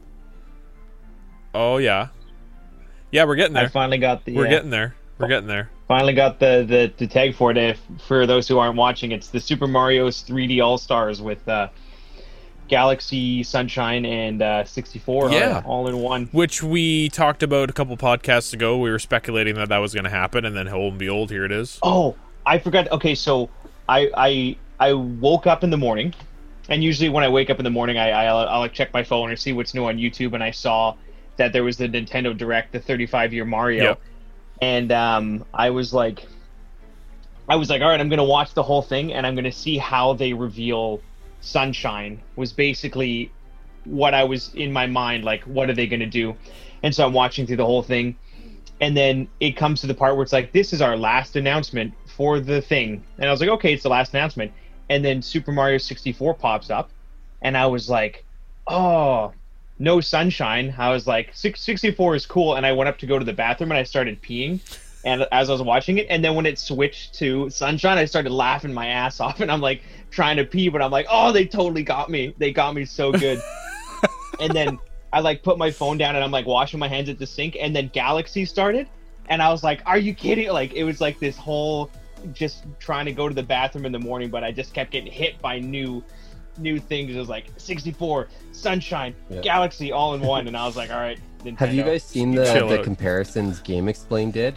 Oh yeah. Yeah, we're getting there. I finally got the. We're getting there. We're getting there. Finally got the tag for it. For those who aren't watching, it's the Super Mario's 3D All Stars with Galaxy, Sunshine, and 64 all in one. Which we talked about a couple podcasts ago. We were speculating that was going to happen, and then lo and behold, here it is. Oh, I forgot. Okay, so I woke up in the morning, and usually when I wake up in the morning, I'll like check my phone or see what's new on YouTube, and I saw that there was the Nintendo Direct, the 35-year Mario. Yep. And I was like, all right, I'm going to watch the whole thing, and I'm going to see how they reveal Sunshine, was basically what I was in my mind, like, what are they going to do? And so I'm watching through the whole thing, and then it comes to the part where it's like, this is our last announcement for the thing. And I was like, okay, it's the last announcement. And then Super Mario 64 pops up, and I was like, oh, no Sunshine. I was like, 64 is cool, and I went up to go to the bathroom, and I started peeing, and as I was watching it, and then when it switched to Sunshine, I started laughing my ass off, and I'm like trying to pee, but I'm like, oh, they totally got me. They got me so good. And then I like put my phone down, and I'm like washing my hands at the sink, and then Galaxy started, and I was like, are you kidding? Like, it was like this whole just trying to go to the bathroom in the morning, but I just kept getting hit by new things. It was like 64, Sunshine, Galaxy, all in one, and I was like, all right, Nintendo. Have you guys seen the comparisons Game Explain did?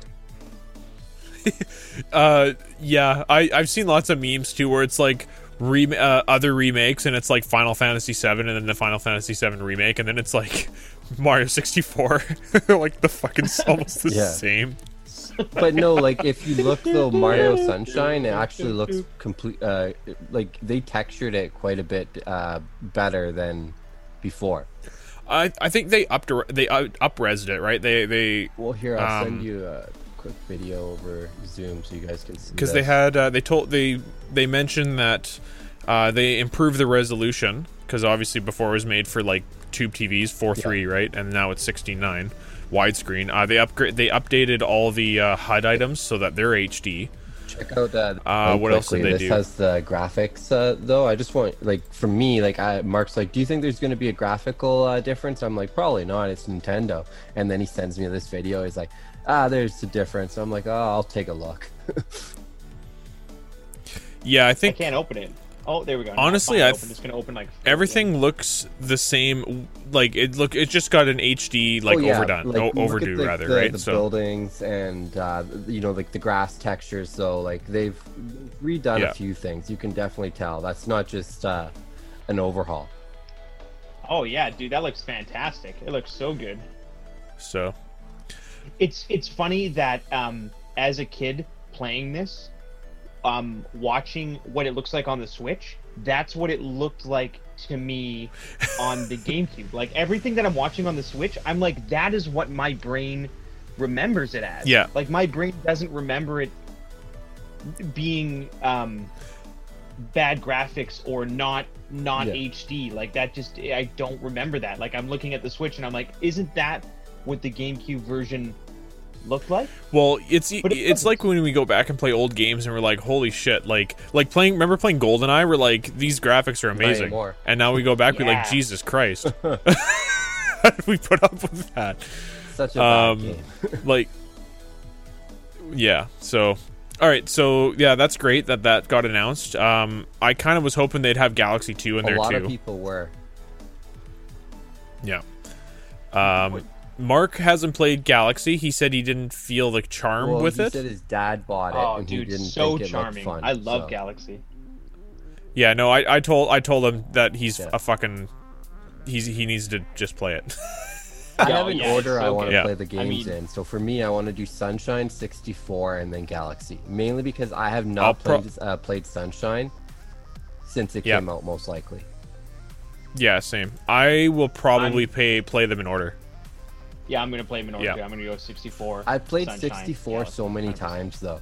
Yeah, I've seen lots of memes too where it's like other remakes, and it's like Final Fantasy 7 and then the Final Fantasy 7 remake, and then it's like Mario 64. Like the fucking almost the same. But no, like if you look though, Mario Sunshine, it actually looks complete. Like they textured it quite a bit better than before. I think they up-resed it, right? They well, here I'll send you a quick video over Zoom so you guys can see. Because they had they mentioned that they improved the resolution, because obviously before it was made for like tube TVs 4:3, right, and now it's 16:9 widescreen. They updated all the HUD items so that they're HD. Check out that. What else did they do? This has the graphics though. I just want, like, for me, like, Mark's like, do you think there's going to be a graphical difference? I'm like, probably not. It's Nintendo. And then he sends me this video. He's like, there's a difference. I'm like, oh, I'll take a look. Yeah, I think I can't open it. Oh, there we go. Honestly, it's going to open like everything looks the same. Like it just got an HD overdone, like, overdue at, rather, the, right? The buildings and like the grass textures. So like they've redone a few things. You can definitely tell that's not just an overhaul. Oh yeah, dude, that looks fantastic. It looks so good. So it's funny that as a kid playing this, watching what it looks like on the Switch, that's what it looked like to me on the GameCube. Like everything that I'm watching on the Switch, I'm like, that is what my brain remembers it as. Yeah. Like my brain doesn't remember it being bad graphics or not HD. Like that just, I don't remember that. Like I'm looking at the Switch and I'm like, isn't that what the GameCube version looked like? Well, it's like when we go back and play old games and we're like, holy shit, like remember playing GoldenEye? We're like, these graphics are amazing, and now we go back, we're like, Jesus Christ. How did we put up with that? Such a bad game. Like, yeah, so all right, so yeah, that's great that got announced. I kind of was hoping they'd have Galaxy 2 in there too. A lot of people were. Yeah. Mark hasn't played Galaxy. He said he didn't feel the charm with it. He said his dad bought it, and dude, he didn't so think it charming. looked fun. I love Galaxy. Yeah, no, I told him that he's a fucking he needs to just play it. I have an order I want to play the games in. So for me, I want to do Sunshine, 64, and then Galaxy. Mainly because I have not played Sunshine since it came out, most likely. Yeah, same. I will probably play them in order. Yeah, I'm going to play them in order. Yeah. Too. I'm going to go 64. I've played Sunshine, 64 so many times, though.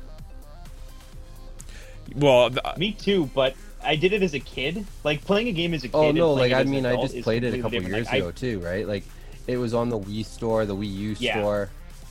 Well, me too, but I did it as a kid. Like, playing a game as a kid. Oh, no, like, I mean, I just played it a couple years ago, like, too, right? Like, it was on the Wii store, the Wii U store.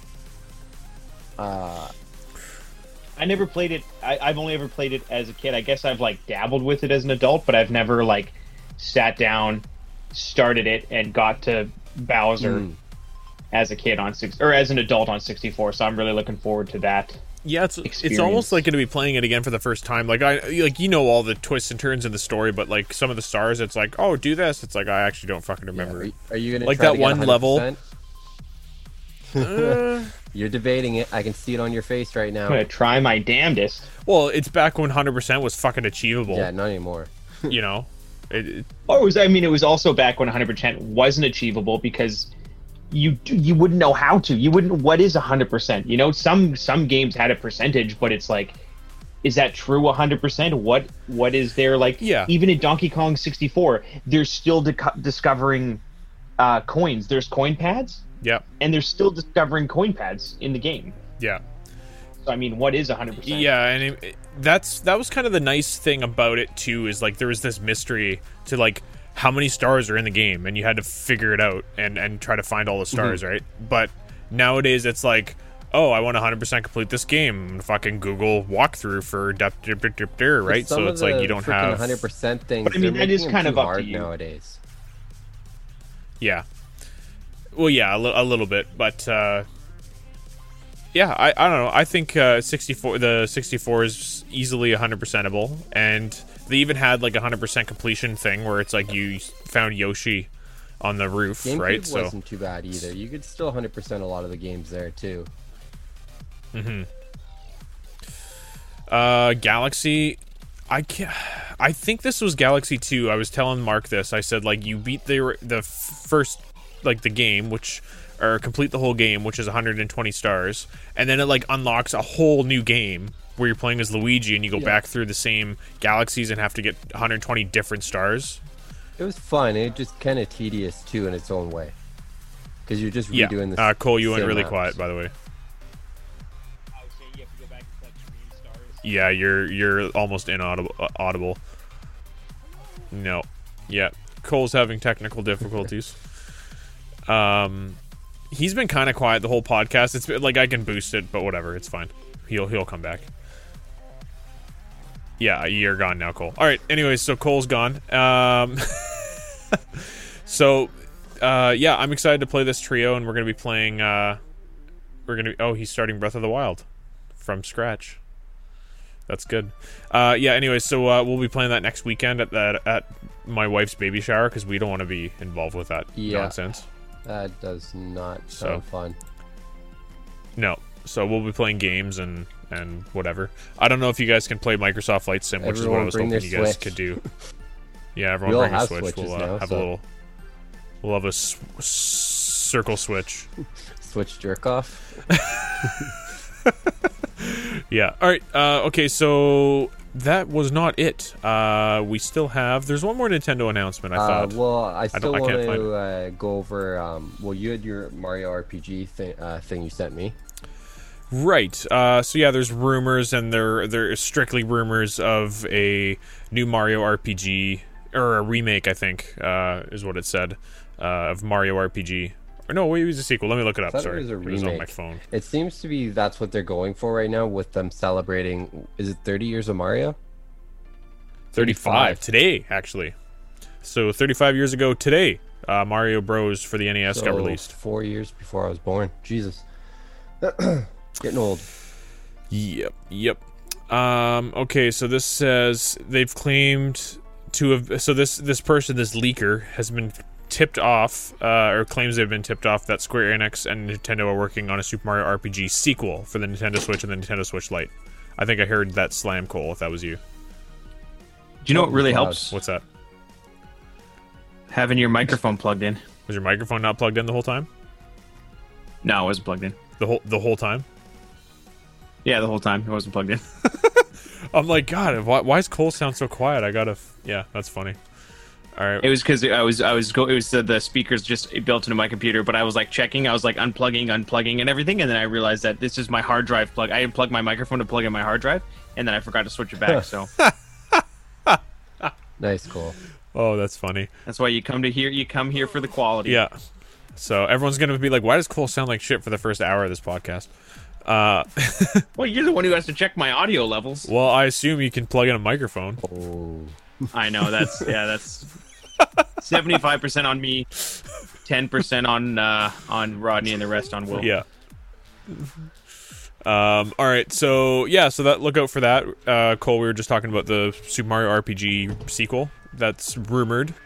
I never played it. I've only ever played it as a kid. I guess I've, like, dabbled with it as an adult, but I've never, like, sat down, started it, and got to Bowser as a kid or as an adult on 64. So I'm really looking forward to that. Yeah, it's almost like going to be playing it again for the first time. Like all the twists and turns in the story, but like some of the stars, it's like, oh, do this. It's like I actually don't fucking remember. Yeah. Are you gonna like try that to get one 100%? level? You're debating it. I can see it on your face right now. I'm gonna try my damnedest. Well, it's back when 100% was fucking achievable. Yeah, not anymore. You know, it was also back when 100% wasn't achievable because you wouldn't know how to. You wouldn't. What is 100%? You know, some games had a percentage, but it's like, is that true 100%? What is there, like? Yeah. Even in Donkey Kong 64, they're still discovering coins. There's coin pads. Yeah. And they're still discovering coin pads in the game. Yeah. So I mean, what is 100%? Yeah, and that was kind of the nice thing about it too. Is like there was this mystery to like how many stars are in the game, and you had to figure it out and try to find all the stars, right? But nowadays it's like, oh, I want to 100% complete this game. Fucking Google walkthrough for right? So it's like you don't have 100% things. But I mean, that is kind of up to you nowadays. Yeah. Well, yeah, a little bit, but yeah, I don't know. I think 64 is easily 100%able, and they even had like a 100% completion thing where it's like you found Yoshi on the roof, GameCube right? So wasn't too bad either. You could still 100% a lot of the games there too. Galaxy, I think this was Galaxy 2. I was telling Mark this. I said like you beat the first like the game, or complete the whole game, which is 120 stars, and then it like unlocks a whole new game where you're playing as Luigi and you go back through the same galaxies and have to get 120 different stars. It was fun. It just kind of tedious too in its own way, because you're just redoing this. Cole, you went really quiet, by the way. Yeah, you're almost inaudible. No. Yeah. Cole's having technical difficulties. He's been kind of quiet the whole podcast. It's like I can boost it, but whatever, it's fine. He'll come back. Yeah, you're gone now, Cole. All right. Anyways, so Cole's gone. So, yeah, I'm excited to play this trio, and we're gonna be playing. He's starting Breath of the Wild from scratch. That's good. Yeah. Anyways, so we'll be playing that next weekend at my wife's baby shower because we don't want to be involved with that nonsense. That does not sound fun. No. So we'll be playing games and whatever. I don't know if you guys can play Microsoft Flight Sim, which is what I was hoping you guys could do. Yeah, everyone bring a Switch. We'll have a little. We'll have a circle Switch. Switch jerk off. Yeah. All right. Okay. So that was not it. We still have. There's one more Nintendo announcement. I thought. Well, I still want to go over. Well, you had your Mario RPG thing you sent me. Right. So yeah, there's rumors, and there strictly rumors of a new Mario RPG or a remake. I think is what it said of Mario RPG. Or no, wait, it was a sequel. Let me look it up. Sorry, it was on my phone. It seems to be that's what they're going for right now with them celebrating. Is it 30 years of Mario? 35 today, actually. So 35 years ago today, Mario Bros. For the NES got released. 4 years before I was born. Jesus. Getting old. Yep. Okay, so this says they've claimed to have. So this person, this leaker, has been tipped off, or claims they've been tipped off that Square Enix and Nintendo are working on a Super Mario RPG sequel for the Nintendo Switch and the Nintendo Switch Lite. I think I heard that slam, Cole, if that was you. Do you know what really helps? What's that? Having your microphone plugged in. Was your microphone not plugged in the whole time? No, it wasn't plugged in. The whole time? Yeah, the whole time. It wasn't plugged in. I'm like, God, why does Cole sound so quiet? I gotta... Yeah, that's funny. All right. It was because it was the speakers just built into my computer, but I was like checking, I was like unplugging and everything, and then I realized that this is my hard drive plug. I unplugged my microphone to plug in my hard drive, and then I forgot to switch it back. So nice, cool. Oh, that's funny. That's why you come here for the quality. Yeah. So everyone's gonna be like, "Why does Cole sound like shit for the first hour of this podcast?" Well, you're the one who has to check my audio levels. Well, I assume you can plug in a microphone. Oh. I know that's 75% on me, 10% on Rodney, and the rest on Will. Yeah. All right. So that look out for that. Cole, we were just talking about the Super Mario RPG sequel that's rumored.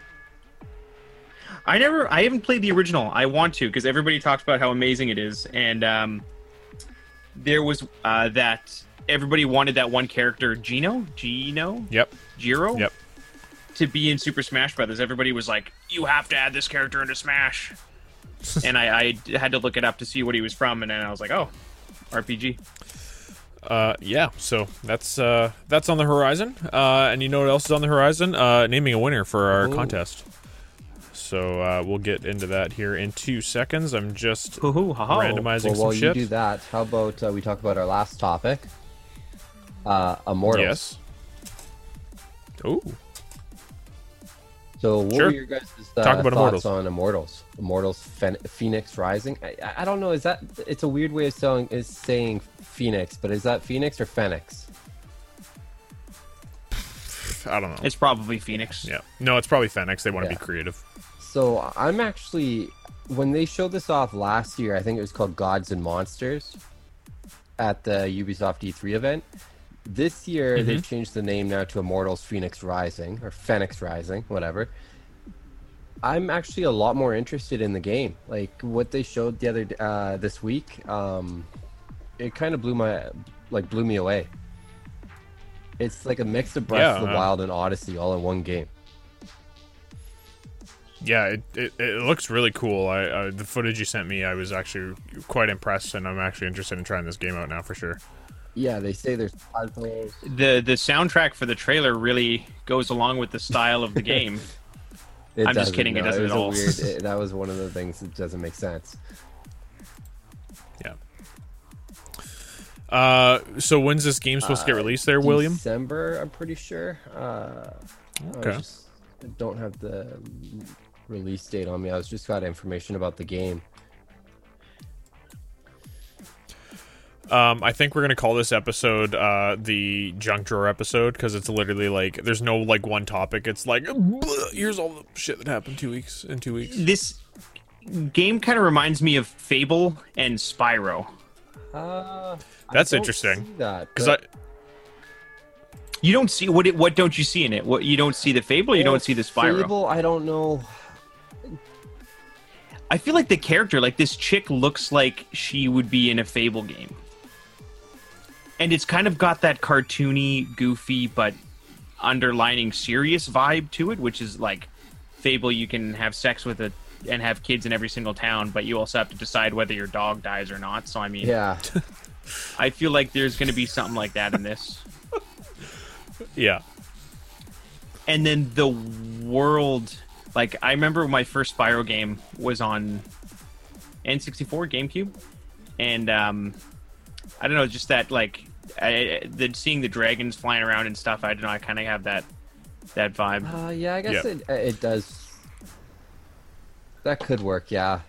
I haven't played the original. I want to because everybody talks about how amazing it is, and there was that everybody wanted that one character, Gino. Yep. Jiro. Yep. To be in Super Smash Brothers. Everybody was like, "You have to add this character into Smash," and I had to look it up to see what he was from, and then I was like, "Oh, RPG." Yeah. So that's on the horizon. And you know what else is on the horizon? Naming a winner for our contest. So we'll get into that here in 2 seconds. I'm just randomizing some while shit. You do that, how about we talk about our last topic? Immortals. Yes. Ooh. So what were your guys' Talk about thoughts on Immortals? Immortals Phoenix Rising? I don't know. It's a weird way of saying Phoenix, but is that Phoenix or Phoenix? I don't know. It's probably Phoenix. Yeah. No, it's probably Phoenix. They want to be creative. So I'm actually, when they showed this off last year, I think it was called Gods and Monsters at the Ubisoft E3 event. This year, they've changed the name now to Immortals Phoenix Rising, or Phoenix Rising, whatever. I'm actually a lot more interested in the game. Like, what they showed the other this week, it kind of blew me away. It's like a mix of Breath of the Wild and Odyssey all in one game. Yeah, it looks really cool. The footage you sent me, I was actually quite impressed, and I'm actually interested in trying this game out now for sure. Yeah, they say there's puzzles. The soundtrack for the trailer really goes along with the style of the game. I'm just kidding. It doesn't at all. That was one of the things that doesn't make sense. Yeah. So when's this game supposed to get released there, William? December, I'm pretty sure. Okay. I don't have the release date on me. I just got information about the game. I think we're going to call this episode the junk drawer episode, because it's literally like there's no like one topic. It's like here's all the shit that happened in 2 weeks. This game kind of reminds me of Fable and Spyro. That's interesting. Because you don't see what don't you see in it? What you don't see the Fable, you don't see the Spyro. Fable, I don't know. I feel like the character, like this chick, looks like she would be in a Fable game. And it's kind of got that cartoony, goofy, but underlining serious vibe to it, which is like Fable, you can have sex with it and have kids in every single town, but you also have to decide whether your dog dies or not. So, I mean, yeah, I feel like there's going to be something like that in this. Yeah. And then the world, like, I remember my first Spyro game was on N64, GameCube. And, I don't know, just that, like, seeing the dragons flying around and stuff, I don't know, I kind of have that vibe. Yeah, I guess it does. That could work, yeah.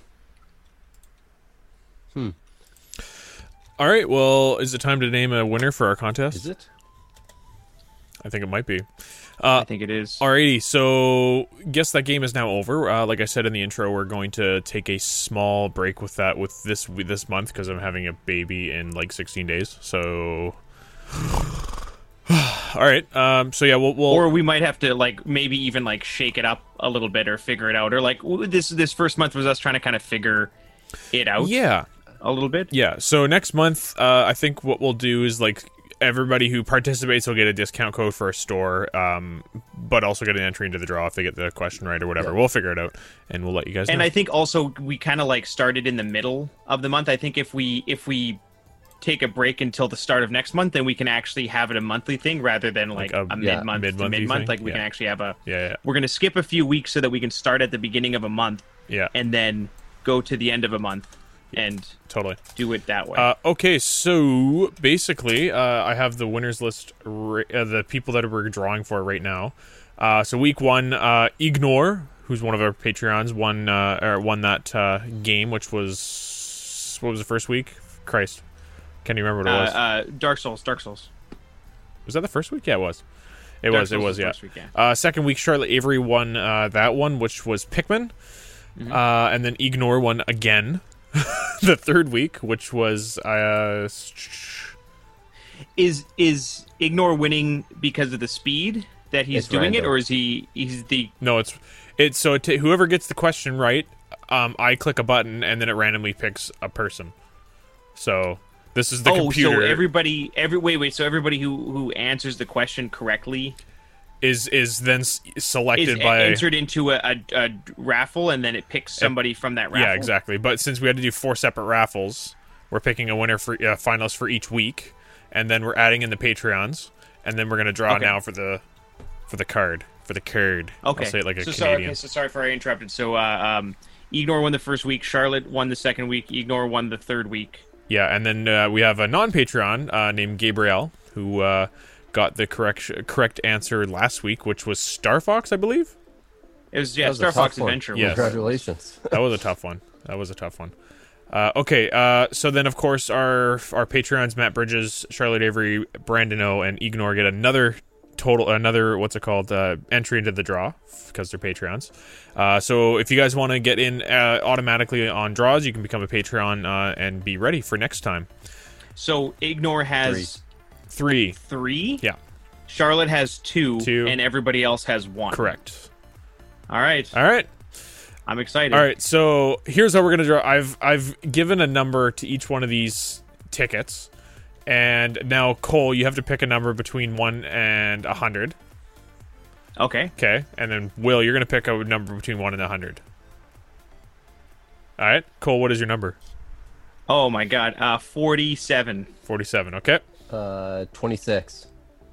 All right, well, is it time to name a winner for our contest? Is it? I think it might be. I think it is. Alrighty, so guess that game is now over. Like I said in the intro, we're going to take a small break with this month because I'm having a baby in like 16 days. So, all right. So yeah, we'll or we might have to like maybe even like shake it up a little bit or figure it out, or like this first month was us trying to kind of figure it out. Yeah, a little bit. Yeah. So next month, I think what we'll do is like, everybody who participates will get a discount code for a store, but also get an entry into the draw if they get the question right or whatever. Yeah. We'll figure it out, and we'll let you guys know. And I think also we kind of like started in the middle of the month. I think if we take a break until the start of next month, then we can actually have it a monthly thing rather than like a mid-month to mid-month. Like we can actually have a... We're going to skip a few weeks so that we can start at the beginning of a month and then go to the end of a month and do it that way. Okay, so basically, I have the winners list, the people that we're drawing for right now. So week 1, Ignore, who's one of our Patreons, won that game, which was... What was the first week? Christ. Can't even remember what it was. Dark Souls. Was that the first week? Yeah, it was. It was, yeah. First week, yeah. Second week, Charlotte Avery won that one, which was Pikmin. And then Ignore won again the third week, which was... Is Ignore winning because of the speed that he's doing random. It, or is he's the... No, it's so whoever gets the question right, I click a button, and then it randomly picks a person. So... This is the computer. So everybody who answers the question correctly is then selected by entered into a raffle, and then it picks somebody from that raffle. Yeah, exactly. But since we had to do 4 separate raffles, we're picking a winner for finalist for each week, and then we're adding in the Patreons, and then we're gonna draw now for the card. Okay. I'll say it like a Canadian. Sorry for I interrupted. So Ignore won the first week. Charlotte won the second week. Ignore won the third week. Yeah, and then we have a non-Patreon named Gabriel, who got the correct answer last week, which was Star Fox, I believe? It was, Star Fox Adventure. Yes. Congratulations. That was a tough one. Okay, so then, of course, our Patreons, Matt Bridges, Charlotte Avery, Brandon O, and Ignore get another entry into the draw because they're Patreons. So if you guys want to get in automatically on draws, you can become a Patreon and be ready for next time. So Ignore has 3. Yeah. Charlotte has 2, and everybody else has 1. Correct. All right. I'm excited. All right. So here's how we're gonna draw. I've given a number to each one of these tickets. And now, Cole, you have to pick a number between 1 and 100. Okay. And then, Will, you're going to pick a number between 1 and 100. All right. Cole, what is your number? Oh, my God. 47. 47, okay. 26.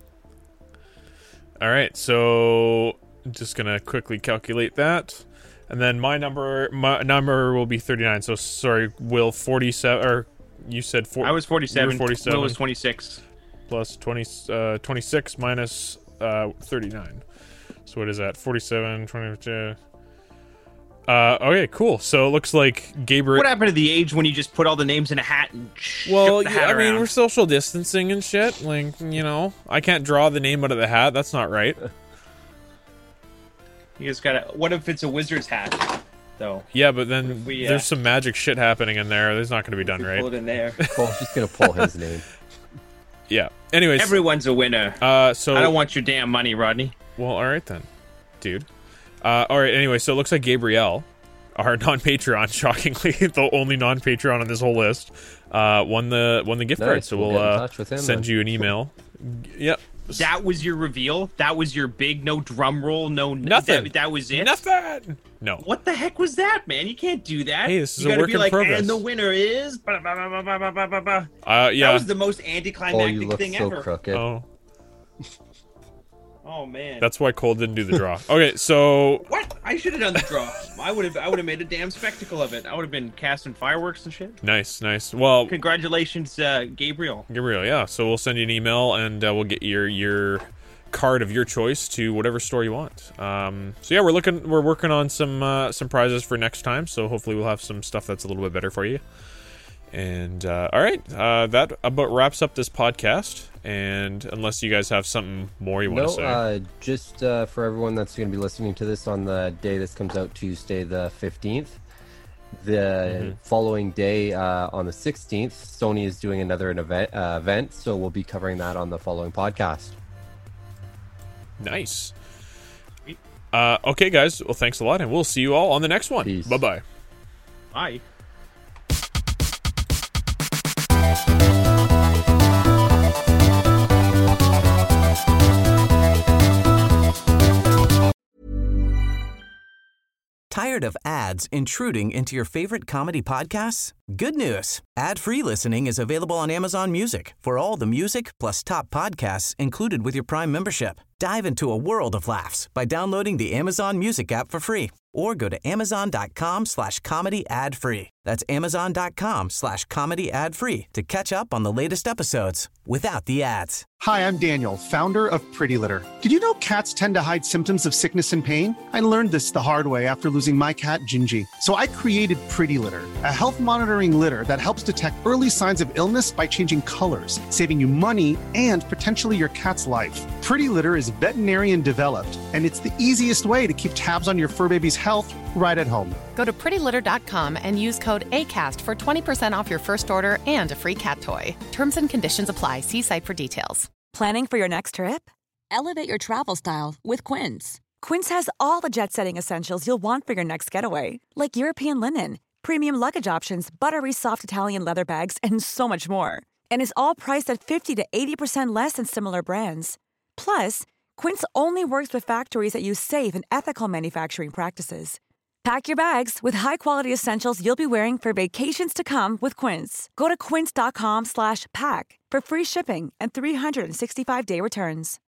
All right. So, I'm just going to quickly calculate that. And then my number will be 39. So, sorry, Will, 47... Or, you said 4. I was 47. You were 47. Will was 26. Plus 26 minus 39. So what is that? 47, 22. Okay, cool. So it looks like Gabriel... What happened to the age when you just put all the names in a hat and Well, the hat I mean, around? we're social distancing and shit. Like, I can't draw the name out of the hat. That's not right. You just gotta... What if it's a wizard's hat? Though. Yeah, but then there's some magic shit happening in there. There's not going to be done right. Pull it in there. Cole's just going to pull his name. Yeah. Anyways. Everyone's a winner. So I don't want your damn money, Rodney. Well, all right then, dude. All right. Anyway, so it looks like Gabrielle, our non-Patreon, shockingly the only non-Patreon on this whole list, won the gift card. So we'll send you an email. Yep. That was your reveal? That was your big, no drum roll, no... Nothing. That was it? Nothing. No. What the heck was that, man? You can't do that. Hey, this is a work in progress. And the winner is... Yeah. That was the most anticlimactic thing ever. Crooked. Oh, man. That's why Cole didn't do the draw. Okay, so... What? I should have done the draw. I would have made a damn spectacle of it. I would have been casting fireworks and shit. Nice. Well... Congratulations, Gabriel. Gabriel, yeah. So we'll send you an email, and we'll get your card of your choice to whatever store you want. So yeah, we're working on some prizes for next time, so hopefully we'll have some stuff that's a little bit better for you. And all right, that about wraps up this podcast. And unless you guys have something more you want to say. Just for everyone that's going to be listening to this on the day this comes out, Tuesday the 15th, the following day on the 16th, Sony is doing another event, so we'll be covering that on the following podcast. Nice. Okay, guys. Well, thanks a lot, and we'll see you all on the next one. Peace. Bye-bye. Bye. Tired of ads intruding into your favorite comedy podcasts? Good news. Ad-free listening is available on Amazon Music for all the music plus top podcasts included with your Prime membership. Dive into a world of laughs by downloading the Amazon Music app for free or go to amazon.com/comedy ad-free. That's amazon.com/comedy ad-free to catch up on the latest episodes without the ads. Hi, I'm Daniel, founder of Pretty Litter. Did you know cats tend to hide symptoms of sickness and pain? I learned this the hard way after losing my cat, Gingy. So I created Pretty Litter, a health monitoring litter that helps detect early signs of illness by changing colors, saving you money and potentially your cat's life. Pretty Litter is veterinarian developed, and it's the easiest way to keep tabs on your fur baby's health right at home. Go to prettylitter.com and use code ACAST for 20% off your first order and a free cat toy. Terms and conditions apply. See site for details. Planning for your next trip? Elevate your travel style with Quince. Quince has all the jet-setting essentials you'll want for your next getaway, like European linen, premium luggage options, buttery soft Italian leather bags, and so much more. And is all priced at 50 to 80% less than similar brands. Plus, Quince only works with factories that use safe and ethical manufacturing practices. Pack your bags with high-quality essentials you'll be wearing for vacations to come with Quince. Go to quince.com/pack for free shipping and 365-day returns.